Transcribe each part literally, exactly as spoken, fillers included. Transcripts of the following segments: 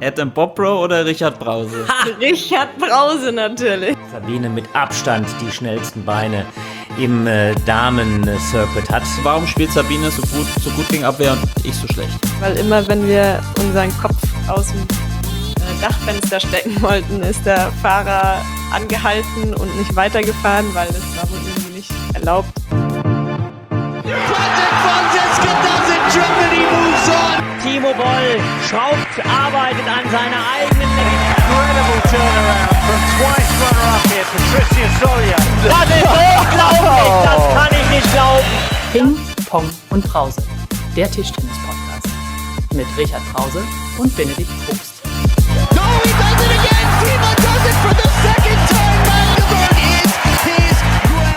Adam Bobrow oder Richard Brause? Ha, Richard Brause natürlich. Sabine mit Abstand die schnellsten Beine im äh, Damen-Circuit hat. Warum spielt Sabine so gut, so gut gegen Abwehr und ich so schlecht? Weil immer, wenn wir unseren Kopf aus dem äh, Dachfenster stecken wollten, ist der Fahrer angehalten und nicht weitergefahren, weil das war wohl irgendwie nicht erlaubt. Timo Boll schraubt, arbeitet an seiner eigenen Incredible turnaround from twice runner-up here, Patricia Solia. Das ist unglaublich, das kann ich nicht glauben. Ping, Pong und Brause, der Tischtennis-Podcast mit Richard Brause und Benedikt Probst. No, he does it again! Timo does it for the second time! Magdeburg is his ground!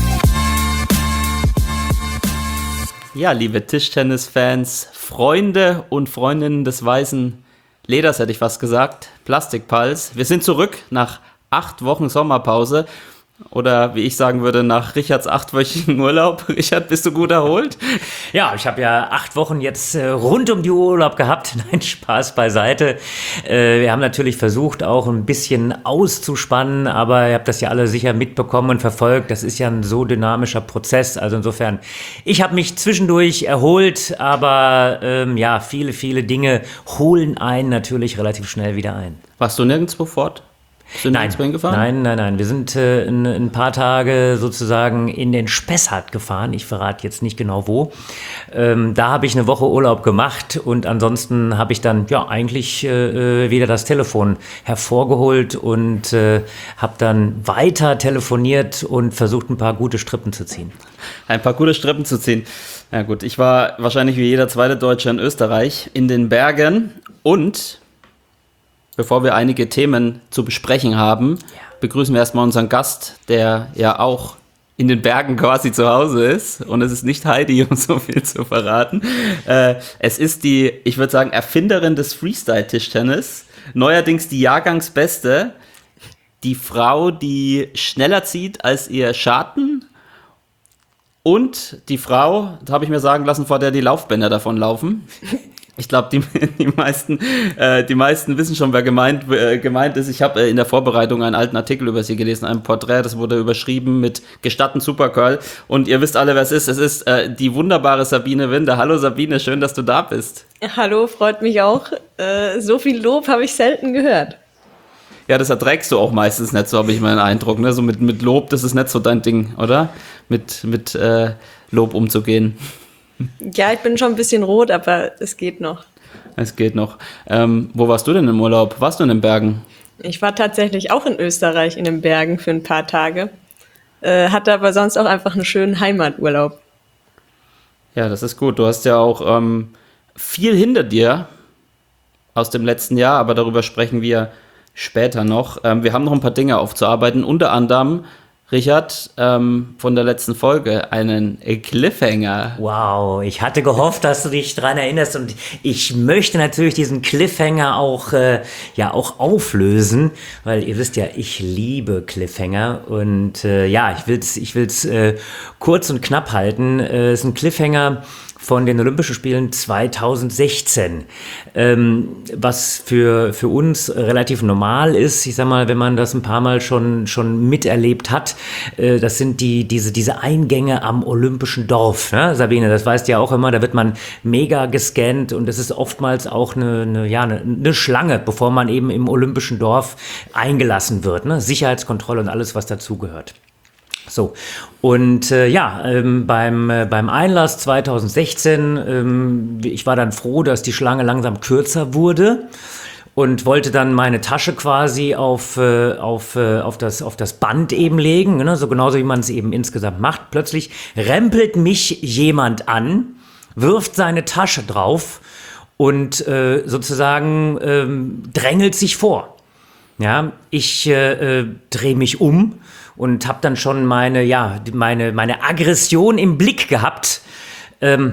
Ja, liebe Tischtennis-Fans, Freunde und Freundinnen des weißen Leders, hätte ich fast gesagt, Plastikpals. Wir sind zurück nach acht Wochen Sommerpause. Oder wie ich sagen würde, nach Richards achtwöchigen Urlaub. Richard, bist du gut erholt? Ja, ich habe ja acht Wochen jetzt äh, rund um die Uhr Urlaub gehabt. Nein, Spaß beiseite. Äh, wir haben natürlich versucht, auch ein bisschen auszuspannen, aber ihr habt das ja alle sicher mitbekommen und verfolgt. Das ist ja ein so dynamischer Prozess. Also insofern, ich habe mich zwischendurch erholt, aber ähm, ja, viele, viele Dinge holen einen natürlich relativ schnell wieder ein. Warst du nirgendwo fort? Bist du Nein, gefahren? nein, nein, nein. Wir sind äh, ein, ein paar Tage sozusagen in den Spessart gefahren. Ich verrate jetzt nicht genau wo. Ähm, da habe ich eine Woche Urlaub gemacht und ansonsten habe ich dann ja eigentlich äh, wieder das Telefon hervorgeholt und äh, habe dann weiter telefoniert und versucht, ein paar gute Strippen zu ziehen. Ein paar gute Strippen zu ziehen. Ja gut, ich war wahrscheinlich wie jeder zweite Deutsche in Österreich in den Bergen und bevor wir einige Themen zu besprechen haben, ja. begrüßen wir erstmal unseren Gast, der ja auch in den Bergen quasi zu Hause ist. Und es ist nicht Heidi, um so viel zu verraten. Äh, es ist die, ich würde sagen, Erfinderin des Freestyle-Tischtennis. Neuerdings die Jahrgangsbeste. Die Frau, die schneller zieht als ihr Schatten. Und die Frau, das habe ich mir sagen lassen, vor der die Laufbänder davon laufen. Ich glaube, die, die, meisten, äh, die meisten wissen schon, wer gemeint, äh, gemeint ist. Ich habe äh, in der Vorbereitung einen alten Artikel über sie gelesen, ein Porträt, das wurde überschrieben mit Gestatten Supergirl. Und ihr wisst alle, wer es ist. Es ist äh, die wunderbare Sabine Winde. Hallo Sabine, schön, dass du da bist. Hallo, freut mich auch. Äh, so viel Lob habe ich selten gehört. Ja, das erträgst du auch meistens nicht, so habe ich meinen Eindruck. Ne? So mit, mit Lob, das ist nicht so dein Ding, oder? Mit, mit äh, Lob umzugehen. Ja, ich bin schon ein bisschen rot, aber es geht noch. Es geht noch. Ähm, wo warst du denn im Urlaub? Warst du in den Bergen? Ich war tatsächlich auch in Österreich in den Bergen für ein paar Tage. Äh, hatte aber sonst auch einfach einen schönen Heimaturlaub. Ja, das ist gut. Du hast ja auch ähm, viel hinter dir aus dem letzten Jahr, aber darüber sprechen wir später noch. Ähm, wir haben noch ein paar Dinge aufzuarbeiten, unter anderem Richard, ähm, von der letzten Folge, einen Cliffhanger. Wow, ich hatte gehofft, dass du dich daran erinnerst und ich möchte natürlich diesen Cliffhanger auch, äh, ja, auch auflösen, weil ihr wisst ja, ich liebe Cliffhanger und äh, ja, ich will's, ich will's äh, kurz und knapp halten. Es äh, ist ein Cliffhanger von den Olympischen Spielen zweitausendsechzehn, ähm, was für, für uns relativ normal ist. Ich sag mal, wenn man das ein paar Mal schon, schon miterlebt hat, äh, das sind die, diese, diese Eingänge am Olympischen Dorf, ne? Sabine, das weißt du ja auch immer, da wird man mega gescannt und es ist oftmals auch eine, eine, ja, eine, eine Schlange, bevor man eben im Olympischen Dorf eingelassen wird, ne? Sicherheitskontrolle und alles, was dazugehört. So, und äh, ja, ähm, beim, äh, beim Einlass zweitausendsechzehn, ähm, ich war dann froh, dass die Schlange langsam kürzer wurde und wollte dann meine Tasche quasi auf, äh, auf, äh, auf, das, auf das Band eben legen, ne? So genauso wie man es eben insgesamt macht. Plötzlich rempelt mich jemand an, wirft seine Tasche drauf und äh, sozusagen ähm, drängelt sich vor. Ja, ich äh, äh, drehe mich um und habe dann schon meine, ja, meine, meine Aggression im Blick gehabt. Ähm,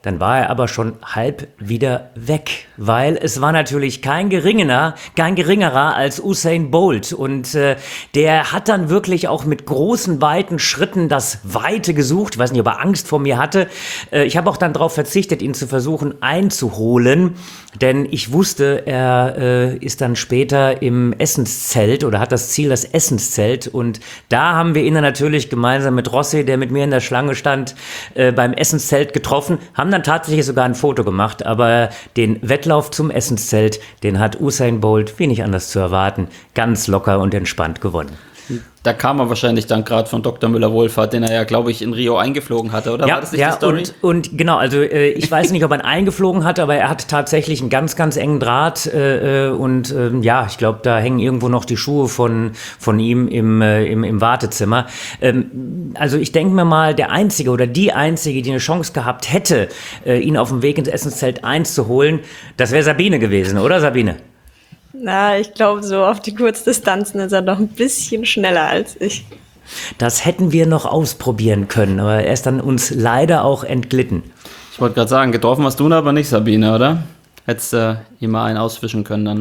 dann war er aber schon halb wieder weg, weil es war natürlich kein geringerer, kein geringerer als Usain Bolt und äh, der hat dann wirklich auch mit großen, weiten Schritten das Weite gesucht. Ich weiß nicht, ob er Angst vor mir hatte. Äh, ich habe auch dann darauf verzichtet, ihn zu versuchen einzuholen, denn ich wusste, er äh, ist dann später im Essenszelt oder hat das Ziel, das Essenszelt, und da haben wir ihn dann natürlich gemeinsam mit Rossi, der mit mir in der Schlange stand, äh, beim Essenszelt getroffen, haben dann tatsächlich sogar ein Foto gemacht, aber den Wettlauf zum Essenszelt, den hat Usain Bolt, wie nicht anders zu erwarten, ganz locker und entspannt gewonnen. Da kam er wahrscheinlich dann gerade von Doktor Müller-Wohlfahrt, den er ja, glaube ich, in Rio eingeflogen hatte, oder? Ja, war das nicht ja, die Story? Und, und genau, also äh, ich weiß nicht, ob er ihn eingeflogen hat, aber er hat tatsächlich einen ganz, ganz engen Draht äh, und äh, ja, ich glaube, da hängen irgendwo noch die Schuhe von, von ihm im, äh, im, im Wartezimmer. Ähm, also ich denke mir mal, der Einzige oder die Einzige, die eine Chance gehabt hätte, äh, ihn auf dem Weg ins Essenszelt einzuholen, das wäre Sabine gewesen, oder Sabine? Na, ich glaube, so auf die Kurzdistanzen ist er doch ein bisschen schneller als ich. Das hätten wir noch ausprobieren können, aber er ist dann uns leider auch entglitten. Ich wollte gerade sagen, getroffen hast du ihn aber nicht, Sabine, oder? Hättest du äh, ihm mal einen auswischen können dann.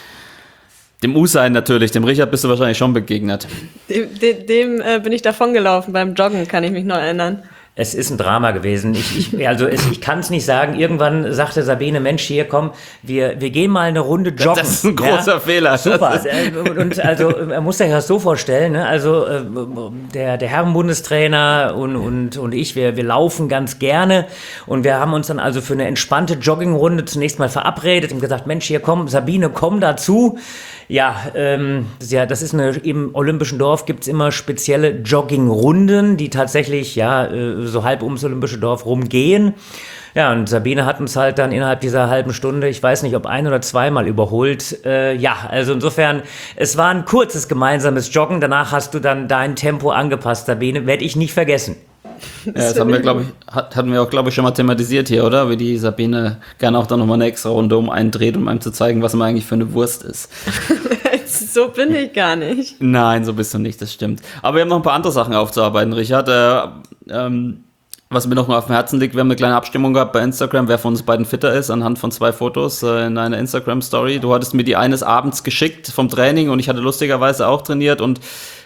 Dem Usain natürlich, dem Richard bist du wahrscheinlich schon begegnet. Dem, dem, dem äh, bin ich davongelaufen beim Joggen, kann ich mich noch erinnern. Es ist ein Drama gewesen. Ich, ich, also es, ich kann es nicht sagen. Irgendwann sagte Sabine, Mensch, hier komm, wir, wir gehen mal eine Runde joggen. Das ist ein großer ja? Fehler. Super. Und also man muss sich das so vorstellen, ne? Also der, der Herrenbundestrainer und, und, und ich, wir, wir laufen ganz gerne und wir haben uns dann also für eine entspannte Joggingrunde zunächst mal verabredet und gesagt, Mensch, hier komm, Sabine, komm dazu. Ja, ähm, ja, das ist eine, im Olympischen Dorf gibt es immer spezielle Joggingrunden, die tatsächlich ja äh, so halb ums Olympische Dorf rumgehen. Ja, und Sabine hat uns halt dann innerhalb dieser halben Stunde, ich weiß nicht, ob ein- oder zweimal überholt. Äh, ja, also insofern, es war ein kurzes gemeinsames Joggen. Danach hast du dann dein Tempo angepasst, Sabine. Werde ich nicht vergessen. Ja, das haben wir, glaube ich, hat, hatten wir auch, glaube ich, schon mal thematisiert hier, oder? Wie die Sabine gerne auch dann nochmal eine extra Runde um einen dreht, um einem zu zeigen, was man eigentlich für eine Wurst ist. So bin ich gar nicht. Nein, so bist du nicht, das stimmt. Aber wir haben noch ein paar andere Sachen aufzuarbeiten, Richard. Äh, ähm, was mir noch mal auf dem Herzen liegt, wir haben eine kleine Abstimmung gehabt bei Instagram, wer von uns beiden fitter ist, anhand von zwei Fotos äh, in einer Instagram-Story. Du hattest mir die eines Abends geschickt vom Training und ich hatte lustigerweise auch trainiert und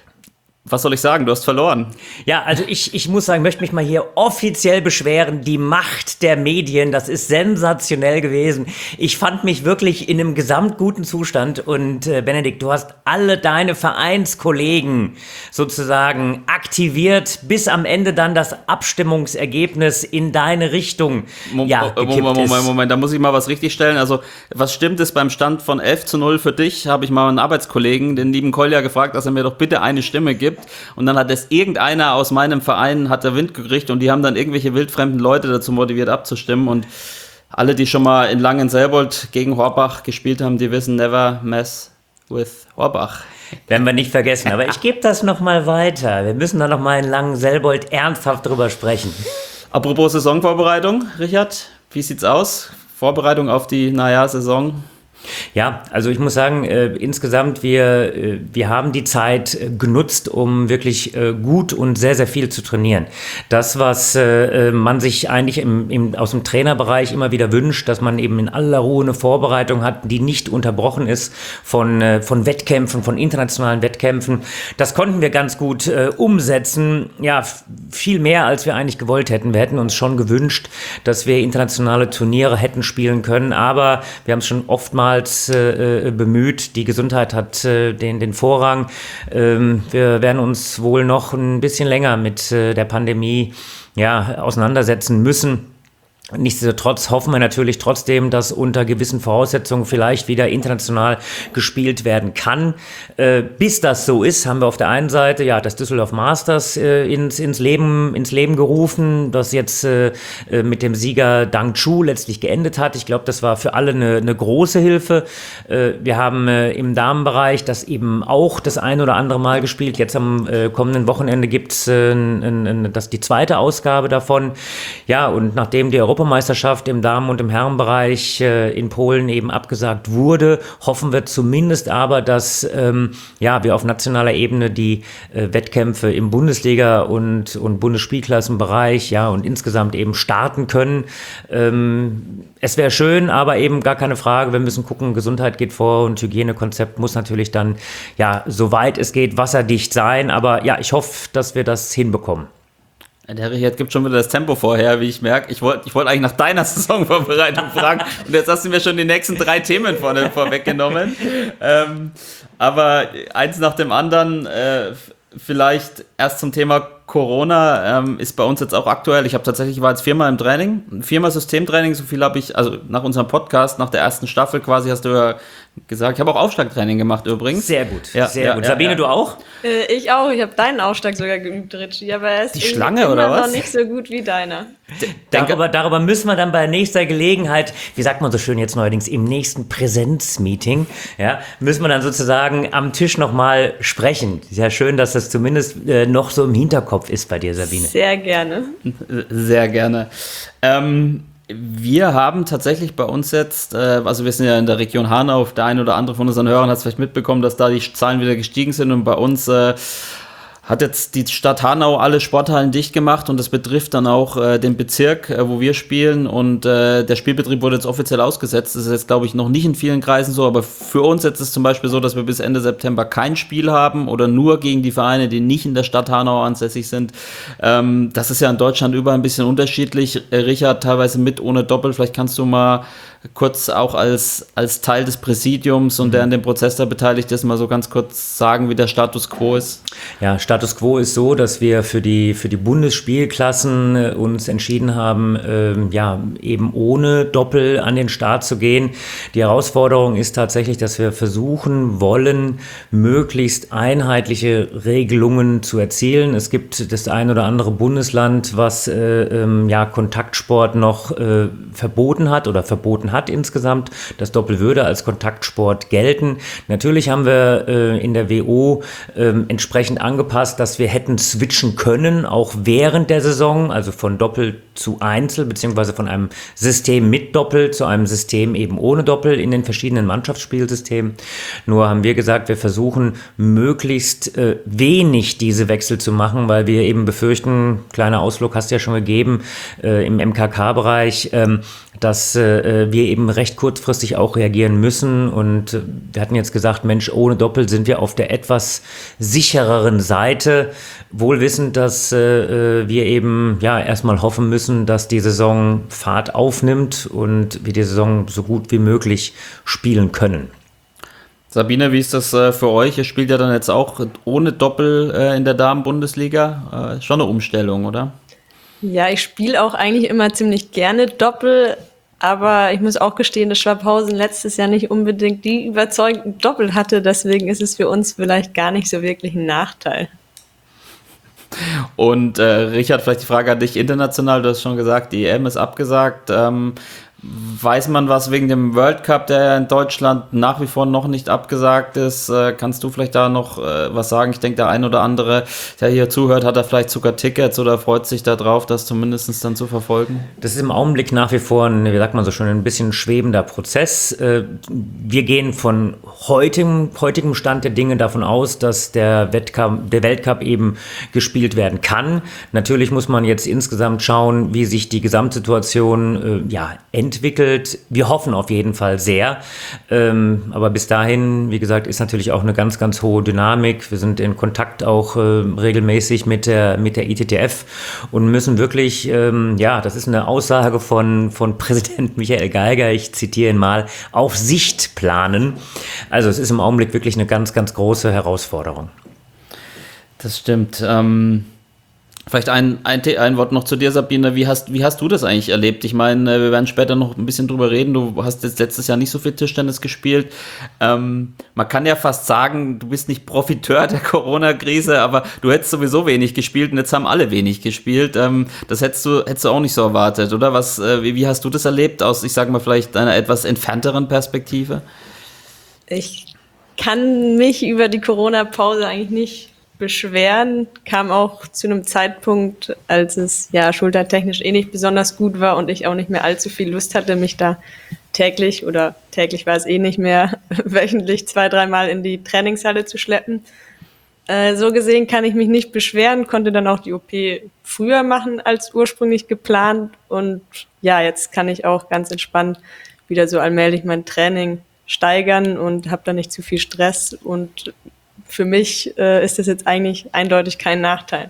was soll ich sagen? Du hast verloren. Ja, also ich, ich muss sagen, möchte mich mal hier offiziell beschweren. Die Macht der Medien, das ist sensationell gewesen. Ich fand mich wirklich in einem gesamtguten Zustand. Und äh, Benedikt, du hast alle deine Vereinskollegen sozusagen aktiviert, bis am Ende dann das Abstimmungsergebnis in deine Richtung ja, gekippt Moment, Moment, ist. Moment, da muss ich mal was richtig stellen. Also, was stimmt ist, beim Stand von elf zu null für dich, habe ich mal einen Arbeitskollegen, den lieben Kolja, gefragt, dass er mir doch bitte eine Stimme gibt. Und dann hat es irgendeiner aus meinem Verein, hat der Wind gekriegt und die haben dann irgendwelche wildfremden Leute dazu motiviert abzustimmen und alle, die schon mal in Langenselbold gegen Horbach gespielt haben, die wissen, never mess with Horbach. Werden wir nicht vergessen, aber ich gebe das nochmal weiter. Wir müssen da nochmal in Langenselbold ernsthaft drüber sprechen. Apropos Saisonvorbereitung, Richard, wie sieht's aus? Vorbereitung auf die, naja, Saison? Ja, also ich muss sagen, äh, insgesamt, wir, äh, wir haben die Zeit äh, genutzt, um wirklich äh, gut und sehr, sehr viel zu trainieren. Das, was äh, man sich eigentlich im, im, aus dem Trainerbereich immer wieder wünscht, dass man eben in aller Ruhe eine Vorbereitung hat, die nicht unterbrochen ist von, äh, von Wettkämpfen, von internationalen Wettkämpfen. Das konnten wir ganz gut äh, umsetzen. Ja, f- viel mehr, als wir eigentlich gewollt hätten. Wir hätten uns schon gewünscht, dass wir internationale Turniere hätten spielen können, aber wir haben es schon oftmals Äh, bemüht. Die Gesundheit hat äh, den, den Vorrang. Ähm, wir werden uns wohl noch ein bisschen länger mit äh, der Pandemie ja, auseinandersetzen müssen. Nichtsdestotrotz hoffen wir natürlich trotzdem, dass unter gewissen Voraussetzungen vielleicht wieder international gespielt werden kann. Äh, bis das so ist, haben wir auf der einen Seite ja das Düsseldorf Masters äh, ins, ins, Leben, ins Leben gerufen, das jetzt äh, mit dem Sieger Dang Chu letztlich geendet hat. Ich glaube, das war für alle eine, eine große Hilfe. Äh, wir haben äh, im Damenbereich das eben auch das ein oder andere Mal gespielt. Jetzt am äh, kommenden Wochenende gibt es äh, das die zweite Ausgabe davon. Ja, und nachdem die Europa Europameisterschaft im Damen- und im Herrenbereich äh, in Polen eben abgesagt wurde, hoffen wir zumindest aber, dass ähm, ja, wir auf nationaler Ebene die äh, Wettkämpfe im Bundesliga- und, und Bundesspielklassenbereich ja, und insgesamt eben starten können. Ähm, es wäre schön, aber eben gar keine Frage. Wir müssen gucken, Gesundheit geht vor und Hygienekonzept muss natürlich dann, ja, soweit es geht, wasserdicht sein. Aber ja, ich hoffe, dass wir das hinbekommen. Der Richard gibt schon wieder das Tempo vorher, wie ich merke. Ich wollte ich wollt eigentlich nach deiner Saisonvorbereitung fragen und jetzt hast du mir schon die nächsten drei Themen vorne vorweggenommen. Ähm, aber eins nach dem anderen, äh, vielleicht erst zum Thema Corona, ähm, ist bei uns jetzt auch aktuell. Ich habe tatsächlich, war jetzt viermal im Training, viermal Systemtraining, so viel habe ich, also nach unserem Podcast, nach der ersten Staffel quasi, hast du ja gesagt. Ich habe auch Aufschlagtraining gemacht übrigens. Sehr gut, ja, sehr ja, gut. Ja, Sabine, ja. du auch? Äh, ich auch. Ich habe deinen Aufschlag sogar geübt, Richie, aber er ist Die irgendwie Schlange, immer oder was? noch nicht so gut wie deiner. Darüber, darüber müssen wir dann bei nächster Gelegenheit, wie sagt man so schön jetzt neuerdings, im nächsten Präsenzmeeting, ja, müssen wir dann sozusagen am Tisch nochmal sprechen. Sehr schön, dass das zumindest äh, noch so im Hinterkopf ist bei dir, Sabine. Sehr gerne. Sehr gerne. Ähm, wir haben tatsächlich bei uns jetzt, äh, also wir sind ja in der Region Hanau, der ein oder andere von unseren Hörern hat es vielleicht mitbekommen, dass da die Zahlen wieder gestiegen sind und bei uns äh, hat jetzt die Stadt Hanau alle Sporthallen dicht gemacht und das betrifft dann auch äh, den Bezirk, äh, wo wir spielen und äh, der Spielbetrieb wurde jetzt offiziell ausgesetzt. Das ist jetzt, glaube ich, noch nicht in vielen Kreisen so, aber für uns jetzt ist es zum Beispiel so, dass wir bis Ende September kein Spiel haben oder nur gegen die Vereine, die nicht in der Stadt Hanau ansässig sind. Ähm, das ist ja in Deutschland überall ein bisschen unterschiedlich. Äh, Richard, teilweise mit, ohne Doppel. Vielleicht kannst du mal kurz auch als, als Teil des Präsidiums und der an dem Prozess da beteiligt ist, mal so ganz kurz sagen, wie der Status quo ist. Ja, Status quo ist so, dass wir für die, für die Bundesspielklassen äh, uns entschieden haben, ähm, ja, eben ohne Doppel an den Start zu gehen. Die Herausforderung ist tatsächlich, dass wir versuchen wollen, möglichst einheitliche Regelungen zu erzielen. Es gibt das ein oder andere Bundesland, was äh, ähm, ja, Kontaktsport noch äh, verboten hat oder verboten hat insgesamt. Das Doppel würde als Kontaktsport gelten. Natürlich haben wir äh, in der W O äh, entsprechend angepasst, dass wir hätten switchen können, auch während der Saison, also von Doppel zu Einzel, beziehungsweise von einem System mit Doppel zu einem System eben ohne Doppel in den verschiedenen Mannschaftsspielsystemen. Nur haben wir gesagt, wir versuchen möglichst äh, wenig diese Wechsel zu machen, weil wir eben befürchten, kleiner Ausflug hast du ja schon gegeben, äh, im M K K-Bereich, ähm, dass äh, wir eben recht kurzfristig auch reagieren müssen und äh, wir hatten jetzt gesagt, Mensch, ohne Doppel sind wir auf der etwas sichereren Seite, wohl wissend, dass äh, wir eben ja erstmal hoffen müssen, dass die Saison Fahrt aufnimmt und wir die Saison so gut wie möglich spielen können. Sabine, wie ist das äh, für euch? Ihr spielt ja dann jetzt auch ohne Doppel äh, in der Damen-Bundesliga. Äh, schon eine Umstellung, oder? Ja, ich spiele auch eigentlich immer ziemlich gerne Doppel, aber ich muss auch gestehen, dass Schwabhausen letztes Jahr nicht unbedingt die überzeugenden Doppel hatte, deswegen ist es für uns vielleicht gar nicht so wirklich ein Nachteil. Und äh, Richard, vielleicht die Frage an dich international, du hast schon gesagt, die E M ist abgesagt. Ähm, weiß man was wegen dem World Cup, der in Deutschland nach wie vor noch nicht abgesagt ist? Äh, kannst du vielleicht da noch äh, was sagen? Ich denke, der ein oder andere, der hier zuhört, hat da vielleicht sogar Tickets oder freut sich darauf, das zumindest dann zu verfolgen? Das ist im Augenblick nach wie vor ein, wie sagt man so schon, ein bisschen schwebender Prozess. Äh, wir gehen von heutigem, heutigem Stand der Dinge davon aus, dass der Wettcup, der Weltcup eben gespielt werden kann. Natürlich muss man jetzt insgesamt schauen, wie sich die Gesamtsituation äh, ja, entwickelt. entwickelt. Wir hoffen auf jeden Fall sehr. Ähm, aber bis dahin, wie gesagt, ist natürlich auch eine ganz, ganz hohe Dynamik. Wir sind in Kontakt auch äh, regelmäßig mit der, mit der I T T F und müssen wirklich, ähm, ja, das ist eine Aussage von, von Präsident Michael Geiger, ich zitiere ihn mal, auf Sicht planen. Also es ist im Augenblick wirklich eine ganz, ganz große Herausforderung. Das stimmt. Ähm Vielleicht ein, ein, ein Wort noch zu dir, Sabine. Wie hast, wie hast du das eigentlich erlebt? Ich meine, wir werden später noch ein bisschen drüber reden. Du hast jetzt letztes Jahr nicht so viel Tischtennis gespielt. Ähm, man kann ja fast sagen, du bist nicht Profiteur der Corona-Krise, aber du hättest sowieso wenig gespielt und jetzt haben alle wenig gespielt. Ähm, das hättest du, hättest du auch nicht so erwartet, oder? Was, äh, wie, wie hast du das erlebt aus, ich sage mal, vielleicht einer etwas entfernteren Perspektive? Ich kann mich über die Corona-Pause eigentlich nicht beschweren, kam auch zu einem Zeitpunkt, als es ja schultertechnisch eh nicht besonders gut war und ich auch nicht mehr allzu viel Lust hatte, mich da täglich oder täglich war es eh nicht mehr, wöchentlich zwei, dreimal in die Trainingshalle zu schleppen. Äh, so gesehen kann ich mich nicht beschweren, konnte dann auch die O P früher machen als ursprünglich geplant und ja, jetzt kann ich auch ganz entspannt wieder so allmählich mein Training steigern und habe da nicht zu viel Stress und für mich äh, ist das jetzt eigentlich eindeutig kein Nachteil.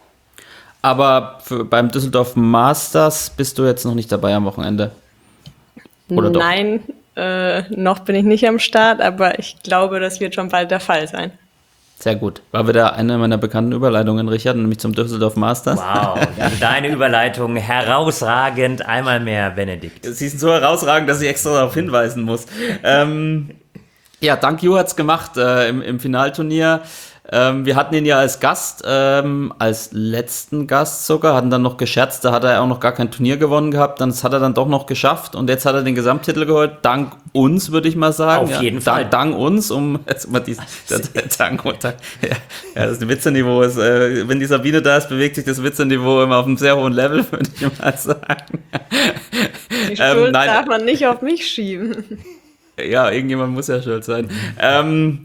Aber für, beim Düsseldorf Masters bist du jetzt noch nicht dabei am Wochenende? Oder doch? Nein, äh, noch bin ich nicht am Start, aber ich glaube, das wird schon bald der Fall sein. Sehr gut. War wieder eine meiner bekannten Überleitungen, Richard, nämlich zum Düsseldorf Masters. Wow, also deine Überleitung herausragend. Einmal mehr, Benedikt. Sie sind so herausragend, dass ich extra darauf hinweisen muss. ähm, ja, Dank Ju hat's gemacht äh, im, im Finalturnier. Ähm, wir hatten ihn ja als Gast, ähm, als letzten Gast sogar, hatten dann noch gescherzt, da hat er auch noch gar kein Turnier gewonnen gehabt, das hat er dann doch noch geschafft und jetzt hat er den Gesamttitel geholt, dank uns, würde ich mal sagen. Auf ja, jeden dank, Fall. Dank uns, um jetzt mal diesen, dank, dank, ja, ja, das Witzeniveau ist, äh, wenn die Sabine da ist, bewegt sich das Witzeniveau immer auf einem sehr hohen Level, würde ich mal sagen. Die Schuld Ähm, nein. darf man nicht auf mich schieben. Ja, irgendjemand muss ja schuld sein. ähm,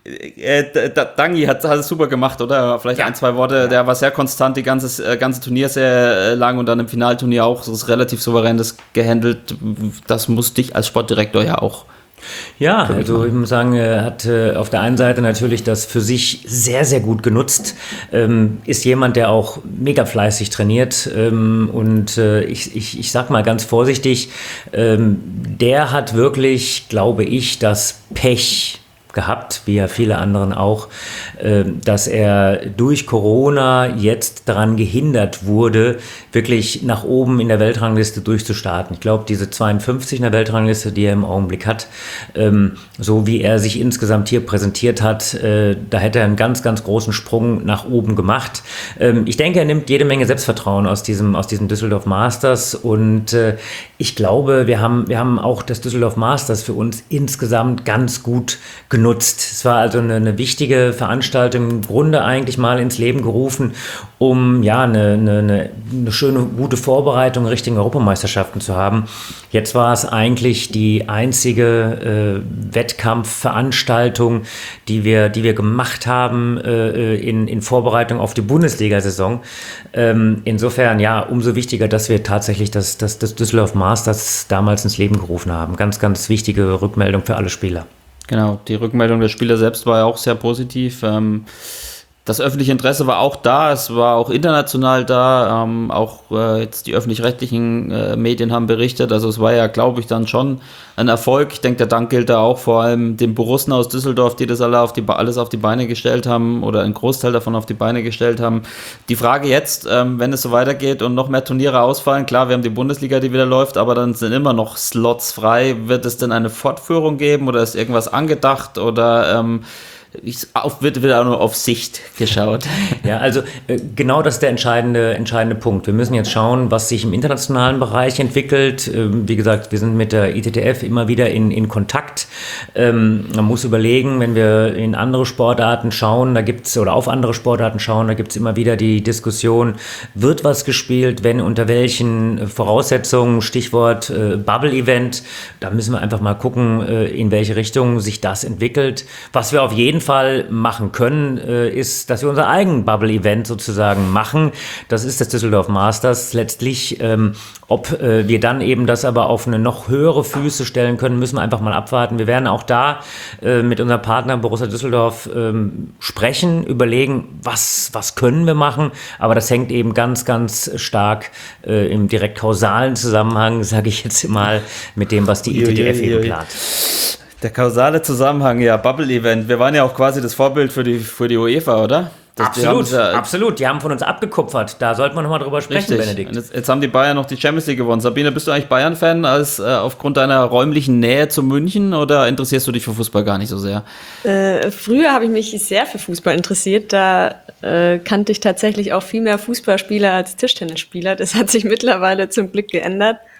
äh, D- D- Dangi hat, hat es super gemacht, oder? Vielleicht Ja. ein, zwei Worte. Der war sehr konstant, die ganze, äh, ganze Turnier sehr äh, lang und dann im Finalturnier auch so ist relativ souveränes gehandelt. Das muss dich als Sportdirektor ja auch. Ja, also ich muss sagen, er hat äh, auf der einen Seite natürlich das für sich sehr, sehr gut genutzt, ähm, ist jemand, der auch mega fleißig trainiert ähm, und äh, ich, ich, ich sag mal ganz vorsichtig, ähm, der hat wirklich, glaube ich, das Pech gehabt, wie ja viele anderen auch, äh, dass er durch Corona jetzt daran gehindert wurde, wirklich nach oben in der Weltrangliste durchzustarten. Ich glaube, diese zweiundfünfzig in der Weltrangliste, die er im Augenblick hat, ähm, so wie er sich insgesamt hier präsentiert hat, äh, da hätte er einen ganz, ganz großen Sprung nach oben gemacht. Ähm, ich denke, er nimmt jede Menge Selbstvertrauen aus diesem, aus diesem Düsseldorf Masters und äh, ich glaube, wir haben, wir haben auch das Düsseldorf Masters für uns insgesamt ganz gut genutzt. Es war also eine, eine wichtige Veranstaltung, im Grunde eigentlich mal ins Leben gerufen, um ja eine, eine, eine schöne, gute Vorbereitung Richtung Europameisterschaften zu haben. Jetzt war es eigentlich die einzige äh, Wettkampfveranstaltung, die wir, die wir gemacht haben äh, in, in Vorbereitung auf die Bundesliga-Saison. Ähm, insofern, ja, umso wichtiger, dass wir tatsächlich das, das, das Düsseldorf Masters damals ins Leben gerufen haben. Ganz, ganz wichtige Rückmeldung für alle Spieler. Genau, die Rückmeldung der Spieler selbst war ja auch sehr positiv. Ähm, das öffentliche Interesse war auch da, es war auch international da, ähm, auch äh, jetzt die öffentlich-rechtlichen äh, Medien haben berichtet, also es war ja, glaube ich, dann schon ein Erfolg. Ich denke, der Dank gilt da auch vor allem den Borussen aus Düsseldorf, die das alle auf die, alles auf die Beine gestellt haben oder einen Großteil davon auf die Beine gestellt haben. Die Frage jetzt, ähm, wenn es so weitergeht und noch mehr Turniere ausfallen, klar, wir haben die Bundesliga, die wieder läuft, aber dann sind immer noch Slots frei. Wird es denn eine Fortführung geben oder ist irgendwas angedacht oder ähm, Ich, auf, wird wieder nur auf Sicht geschaut. Ja, also äh, genau das ist der entscheidende, entscheidende Punkt. Wir müssen jetzt schauen, was sich im internationalen Bereich entwickelt. Ähm, wie gesagt, wir sind mit der I T T F immer wieder in, in Kontakt. Ähm, man muss überlegen, wenn wir in andere Sportarten schauen, da gibt's oder auf andere Sportarten schauen, da gibt's immer wieder die Diskussion, wird was gespielt, wenn, unter welchen Voraussetzungen, Stichwort äh, Bubble-Event. Da müssen wir einfach mal gucken, äh, in welche Richtung sich das entwickelt. Was wir auf jeden Fall machen können, äh, ist, dass wir unser eigenes Bubble-Event sozusagen machen. Das ist das Düsseldorf Masters. Letztlich, ähm, ob äh, wir dann eben das aber auf eine noch höhere Füße stellen können, müssen wir einfach mal abwarten. Wir werden auch da äh, mit unserem Partner Borussia Düsseldorf ähm, sprechen, überlegen, was, was können wir machen. Aber das hängt eben ganz, ganz stark äh, im direkt kausalen Zusammenhang, sage ich jetzt mal, mit dem, was die I T T F eben plant. Der kausale Zusammenhang, ja, Bubble-Event. Wir waren ja auch quasi das Vorbild für die, für die UEFA, oder? Das, Absolut, die ja, absolut. Die haben von uns abgekupfert. Da sollten wir nochmal drüber sprechen, richtig. Benedikt. Und Jetzt, jetzt haben die Bayern noch die Champions League gewonnen. Sabine, bist du eigentlich Bayern-Fan als, äh, aufgrund deiner räumlichen Nähe zu München oder interessierst du dich für Fußball gar nicht so sehr? Äh, früher habe ich mich sehr für Fußball interessiert. Da äh, kannte ich tatsächlich auch viel mehr Fußballspieler als Tischtennisspieler. Das hat sich mittlerweile zum Glück geändert.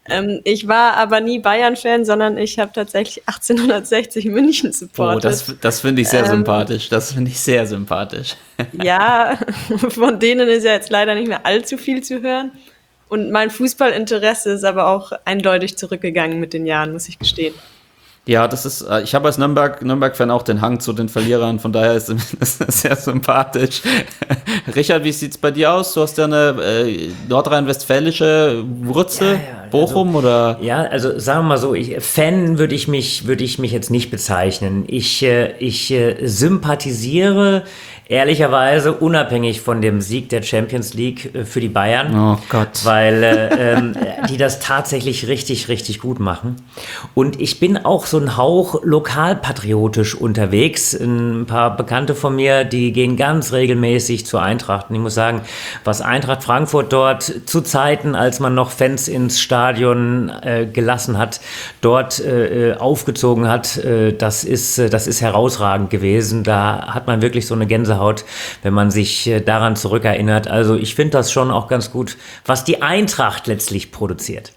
Ähm, ich war aber nie Bayern-Fan, sondern ich habe tatsächlich achtzehnhundertsechzig München Oh, supportet. das, das finde ich sehr Ähm, sympathisch. Das finde ich sehr sympathisch. Ja, von denen ist ja jetzt leider nicht mehr allzu viel zu hören. Und mein Fußballinteresse ist aber auch eindeutig zurückgegangen mit den Jahren, muss ich gestehen. Ja, das ist, äh, ich habe als Nürnberg, Nürnberg-Fan auch den Hang zu den Verlierern, von daher ist das sehr sympathisch. Richard, wie sieht's bei dir aus? Du hast ja eine äh, nordrhein-westfälische Wurzel, Ja, ja, Bochum oder? Ja, also sagen wir mal so, ich, Fan würde ich mich, würde ich mich jetzt nicht bezeichnen. Ich, äh, ich äh, sympathisiere ehrlicherweise unabhängig von dem Sieg der Champions League äh, für die Bayern. Oh Gott. Weil äh, ähm, die das tatsächlich richtig, richtig gut machen. Und ich bin auch so ein Hauch lokalpatriotisch unterwegs. Ein paar Bekannte von mir, die gehen ganz regelmäßig zur Eintracht. Und ich muss sagen, was Eintracht Frankfurt dort zu Zeiten, als man noch Fans ins Stadion äh, gelassen hat, dort äh, aufgezogen hat, äh, das ist, äh, das ist herausragend gewesen. Da hat man wirklich so eine Gänsehaut, wenn man sich äh, daran zurückerinnert. Also ich finde das schon auch ganz gut, was die Eintracht letztlich produziert.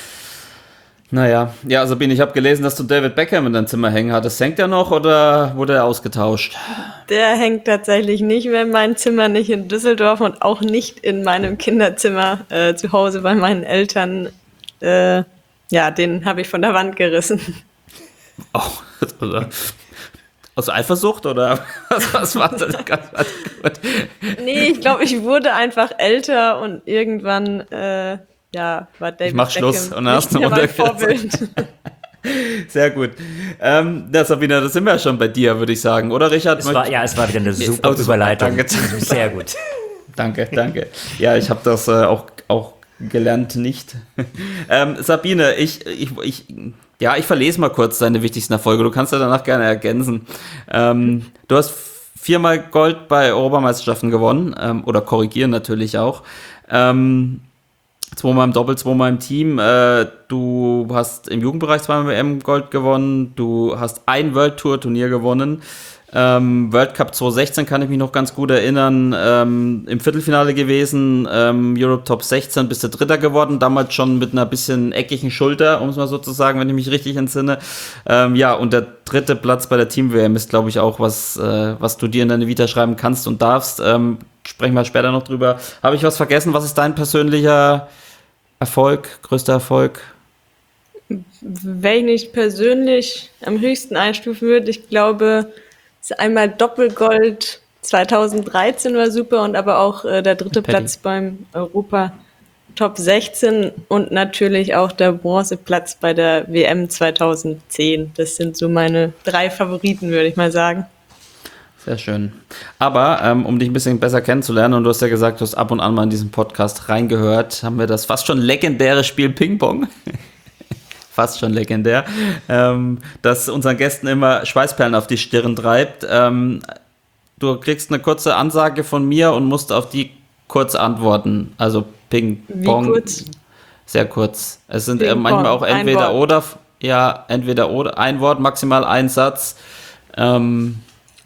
Naja, ja, Sabine, ich habe gelesen, dass du David Beckham in deinem Zimmer hängen hattest. Hängt er noch oder wurde er ausgetauscht? Der hängt tatsächlich nicht mehr in meinem Zimmer, nicht in Düsseldorf und auch nicht in meinem Kinderzimmer äh, zu Hause bei meinen Eltern. Äh, ja, den habe ich von der Wand gerissen. Oh, also, aus Eifersucht oder was, was war das? Nee, ich glaube, ich wurde einfach älter und irgendwann äh, ja, war David Ich mach Schluss Beckham und dann hast du nicht mehr mein runtergelassen. Vorbild. Sehr gut. Ähm, ja, Sabina, das sind wir ja schon bei dir, würde ich sagen. Oder Richard? Es war, ja, es war wieder eine super Oh, super. Überleitung. Danke. Sehr gut. Danke, danke. Ja, ich habe das äh, auch, auch gelernt nicht. ähm, Sabine, ich, ich, ich, ja, ich verlese mal kurz deine wichtigsten Erfolge. Du kannst ja danach gerne ergänzen. Ähm, du hast viermal Gold bei Europameisterschaften gewonnen, ähm, oder korrigieren natürlich auch. Ähm, zweimal im Doppel, zweimal im Team. Äh, du hast im Jugendbereich zweimal W M-Gold gewonnen. Du hast ein World Tour Turnier gewonnen. Ähm, World Cup zwanzig sechzehn kann ich mich noch ganz gut erinnern. Ähm, im Viertelfinale gewesen. Ähm, Europe Top sechzehn bist du Dritter geworden. Damals schon mit einer bisschen eckigen Schulter, um es mal so zu sagen, wenn ich mich richtig entsinne. Ähm, ja, und der dritte Platz bei der Team-W M ist, glaube ich, auch was, äh, was du dir in deine Vita schreiben kannst und darfst. Ähm, sprechen wir später noch drüber. Habe ich was vergessen? Was ist dein persönlicher Erfolg, größter Erfolg? Wenn ich nicht persönlich am höchsten einstufen würde, ich glaube, es ist einmal Doppelgold zweitausenddreizehn war super und aber auch äh, der dritte Paddy. Platz beim Europa Top sechzehn und natürlich auch der Bronzeplatz bei der W M zweitausendzehn. Das sind so meine drei Favoriten, würde ich mal sagen. Sehr schön. Aber ähm, um dich ein bisschen besser kennenzulernen, und du hast ja gesagt, du hast ab und an mal in diesen Podcast reingehört, haben wir das fast schon legendäre Spiel Ping-Pong, fast schon legendär, ähm, das unseren Gästen immer Schweißperlen auf die Stirn treibt. Ähm, du kriegst eine kurze Ansage von mir und musst auf die kurz antworten. Also Ping-Pong. Wie kurz? Sehr kurz. Es sind äh, Ping-Pong, manchmal auch ein entweder Wort. oder, ja, entweder oder, ein Wort, maximal ein Satz. Ähm,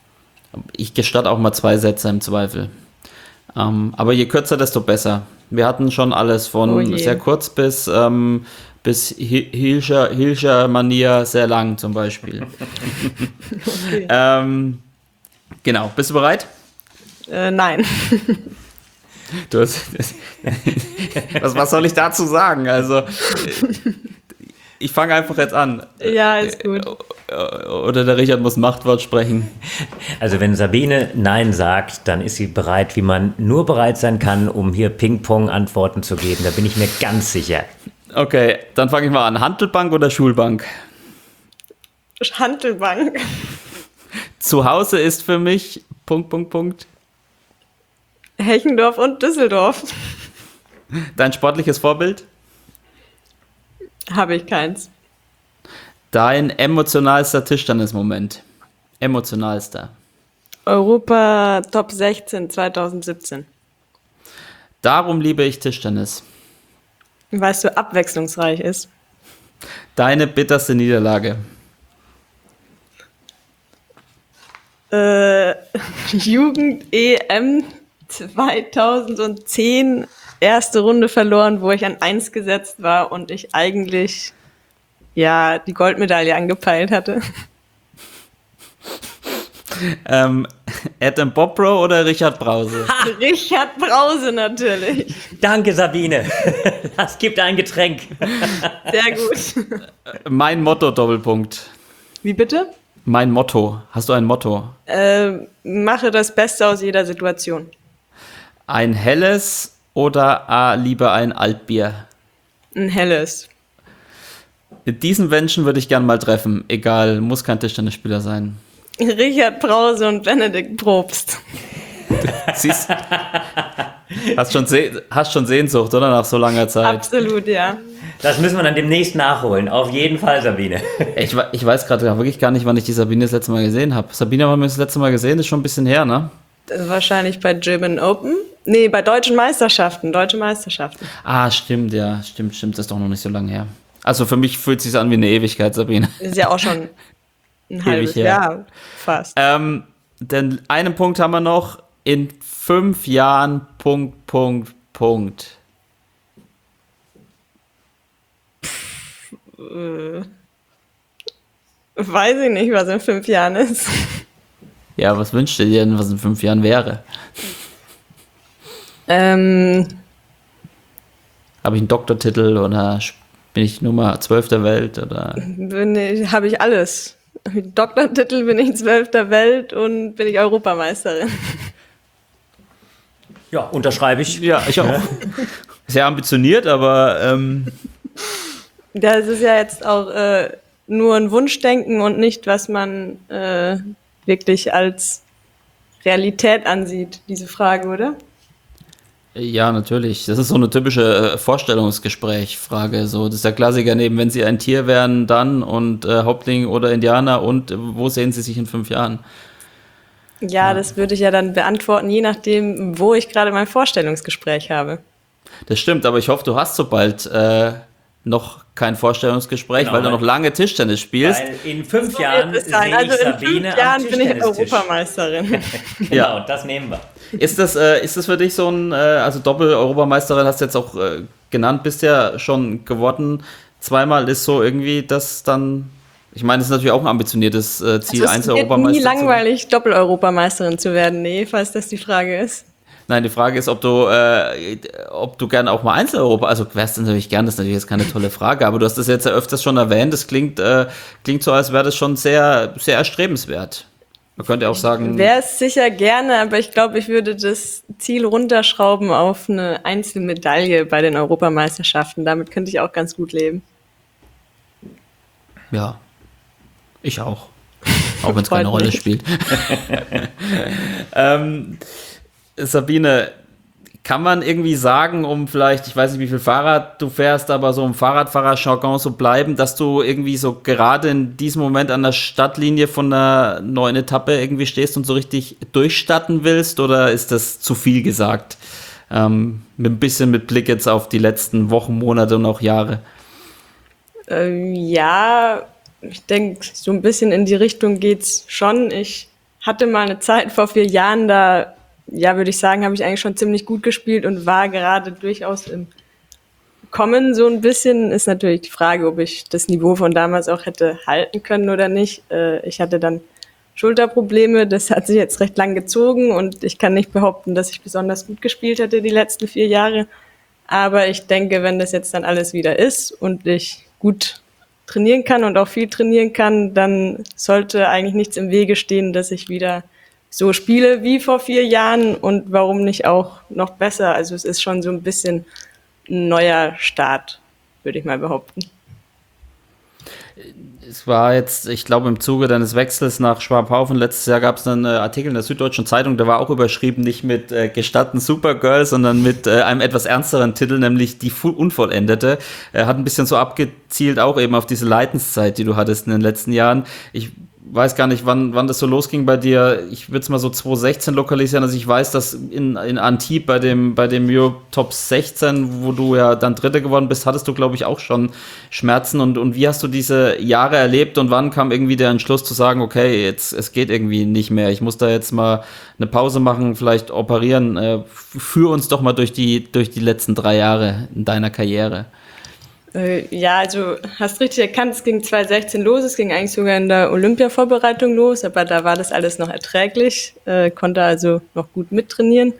Ich gestatte auch mal zwei Sätze im Zweifel. Ähm, aber je kürzer, desto besser. Wir hatten schon alles von Oh je. sehr kurz bis, ähm, bis Hi- Hilscher, Hilscher Manier sehr lang zum Beispiel. Okay. ähm, genau, bist du bereit? Äh, nein. Du hast, was, was soll ich dazu sagen? Also, ich fange einfach jetzt an. Ja, ist gut. Oder der Richard muss Machtwort sprechen. Also wenn Sabine Nein sagt, dann ist sie bereit, wie man nur bereit sein kann, um hier Ping-Pong-Antworten zu geben. Da bin ich mir ganz sicher. Okay, dann fange ich mal an. Handelbank oder Schulbank? Hantelbank. Zu Hause ist für mich Punkt, Punkt, Punkt. Hechendorf und Düsseldorf. Dein sportliches Vorbild? Habe ich keins. Dein emotionalster Tischtennismoment? Emotionalster. Europa Top sechzehn zweitausendsiebzehn. Darum liebe ich Tischtennis. Weil es so abwechslungsreich ist. Deine bitterste Niederlage? Äh, Jugend-E M zweitausendzehn erste Runde verloren, wo ich an eins gesetzt war und ich eigentlich ja die Goldmedaille angepeilt hatte. Ähm, Adam Bobrow oder Richard Brause? Richard Brause natürlich. Danke, Sabine. Das gibt ein Getränk. Sehr gut. Mein Motto, Doppelpunkt. Wie bitte? Mein Motto. Hast du ein Motto? Äh, mache das Beste aus jeder Situation. Ein helles oder ah, lieber ein Altbier? Ein helles. Diesen Menschen würde ich gern mal treffen. Egal, muss kein Tischtennisspieler sein. Richard Brause und Benedikt Probst. Siehst, hast, schon Se- hast schon Sehnsucht, oder? Nach so langer Zeit. Absolut, ja. Das müssen wir dann demnächst nachholen. Auf jeden Fall, Sabine. Ich, we- ich weiß gerade wirklich gar nicht, wann ich die Sabine das letzte Mal gesehen habe. Sabine haben wir das letzte Mal gesehen, ist schon ein bisschen her, ne? Das ist wahrscheinlich bei German Open. Nee, bei deutschen Meisterschaften. Deutsche Meisterschaften. Ah, stimmt, ja. Stimmt, stimmt. Das ist doch noch nicht so lange her. Also für mich fühlt es sich an wie eine Ewigkeit, Sabine. Das ist ja auch schon ein halbes her. Jahr fast. Ähm, denn einen Punkt haben wir noch. In fünf Jahren, Punkt, Punkt, Punkt. Weiß ich nicht, was in fünf Jahren ist. Ja, was wünscht ihr dir denn, was in fünf Jahren wäre? Ähm, Habe ich einen Doktortitel oder bin ich Nummer zwölf der Welt? Oder? bin ich, habe ich alles. Mit Doktortitel bin ich zwölf der Welt und bin ich Europameisterin. Ja, unterschreibe ich. Ja, ich auch. Sehr ambitioniert, aber ähm, Das ist ja jetzt auch äh, nur ein Wunschdenken und nicht, was man äh, wirklich als Realität ansieht, diese Frage, oder? ja, natürlich. Das ist so eine typische äh, Vorstellungsgespräch-Frage. So, das ist der Klassiker neben, wenn Sie ein Tier wären, dann und äh, Häuptling oder Indianer und äh, wo sehen Sie sich in fünf Jahren? Ja, das würde ich ja dann beantworten, je nachdem, wo ich gerade mein Vorstellungsgespräch habe. Das stimmt, aber ich hoffe, du hast so bald äh, noch kein Vorstellungsgespräch, Genau, weil du weil- noch lange Tischtennis spielst. Weil in fünf So Jahren wird es sehe sein. ich Also in Sabine fünf Jahren am bin ich Tischtennistisch. Europameisterin. Genau, Ja. das nehmen wir. Ist das, äh, ist das für dich so ein, äh, also Doppel-Europameisterin hast du jetzt auch äh, genannt, bist ja schon geworden. Zweimal ist so irgendwie das dann, ich meine, das ist natürlich auch ein ambitioniertes äh, Ziel, Also es wird Einzel-Europameister nie zu werden. langweilig, Doppel-Europameisterin zu werden. Nee, falls das die Frage ist. Nein, die Frage ist, ob du, äh, ob du gerne auch mal Einzel-Europa, also wärst du natürlich gern, das ist natürlich jetzt keine tolle Frage, aber du hast das jetzt ja öfters schon erwähnt, das klingt, äh, klingt so, als wäre das schon sehr, sehr erstrebenswert. Man könnte auch sagen, Wäre es sicher gerne, aber ich glaube, ich würde das Ziel runterschrauben auf eine Einzelmedaille bei den Europameisterschaften. Damit könnte ich auch ganz gut leben. ja, ich auch. Auch wenn es keine Freut Rolle mich. spielt. ähm, Sabine, kann man irgendwie sagen, um vielleicht, ich weiß nicht, wie viel Fahrrad du fährst, aber so im Fahrradfahrer-Jargon so bleiben, dass du irgendwie so gerade in diesem Moment an der Startlinie von einer neuen Etappe irgendwie stehst und so richtig durchstarten willst? Oder ist das zu viel gesagt? Ähm, mit ein bisschen mit Blick jetzt auf die letzten Wochen, Monate und auch Jahre. Ähm, ja, ich denke, so ein bisschen in die Richtung geht's schon. Ich hatte mal eine Zeit vor vier Jahren, da, ja, würde ich sagen, habe ich eigentlich schon ziemlich gut gespielt und war gerade durchaus im Kommen so ein bisschen. Ist natürlich die Frage, ob ich das Niveau von damals auch hätte halten können oder nicht. Äh, ich hatte dann Schulterprobleme, das hat sich jetzt recht lang gezogen und ich kann nicht behaupten, dass ich besonders gut gespielt hätte die letzten vier Jahre. Aber ich denke, wenn das jetzt dann alles wieder ist und ich gut trainieren kann und auch viel trainieren kann, dann sollte eigentlich nichts im Wege stehen, dass ich wieder so spiele wie vor vier Jahren und warum nicht auch noch besser. Also es ist schon so ein bisschen ein neuer Start, würde ich mal behaupten. Es war jetzt, ich glaube, im Zuge deines Wechsels nach Schwabhaufen letztes Jahr gab es einen äh, Artikel in der Süddeutschen Zeitung, der war auch überschrieben, nicht mit äh, Gestatten Supergirl, sondern mit äh, einem etwas ernsteren Titel, nämlich Die Fu- Unvollendete. Er hat ein bisschen so abgezielt auch eben auf diese Leidenszeit, die du hattest in den letzten Jahren. Ich weiß gar nicht, wann, wann das so losging bei dir. Ich würde es mal so zwanzig sechzehn lokalisieren. Also ich weiß, dass in, in Antibes bei dem, bei dem Europe Top sechzehn, wo du ja dann Dritter geworden bist, hattest du, glaube ich, auch schon Schmerzen. Und, und wie hast du diese Jahre erlebt und wann kam irgendwie der Entschluss zu sagen, okay, jetzt es geht irgendwie nicht mehr. Ich muss da jetzt mal eine Pause machen, vielleicht operieren. Äh, führ uns doch mal durch die, durch die letzten drei Jahre in deiner Karriere. Ja, also hast richtig erkannt, es ging zwanzig sechzehn los, es ging eigentlich sogar in der Olympia-Vorbereitung los, aber da war das alles noch erträglich, äh, konnte also noch gut mittrainieren.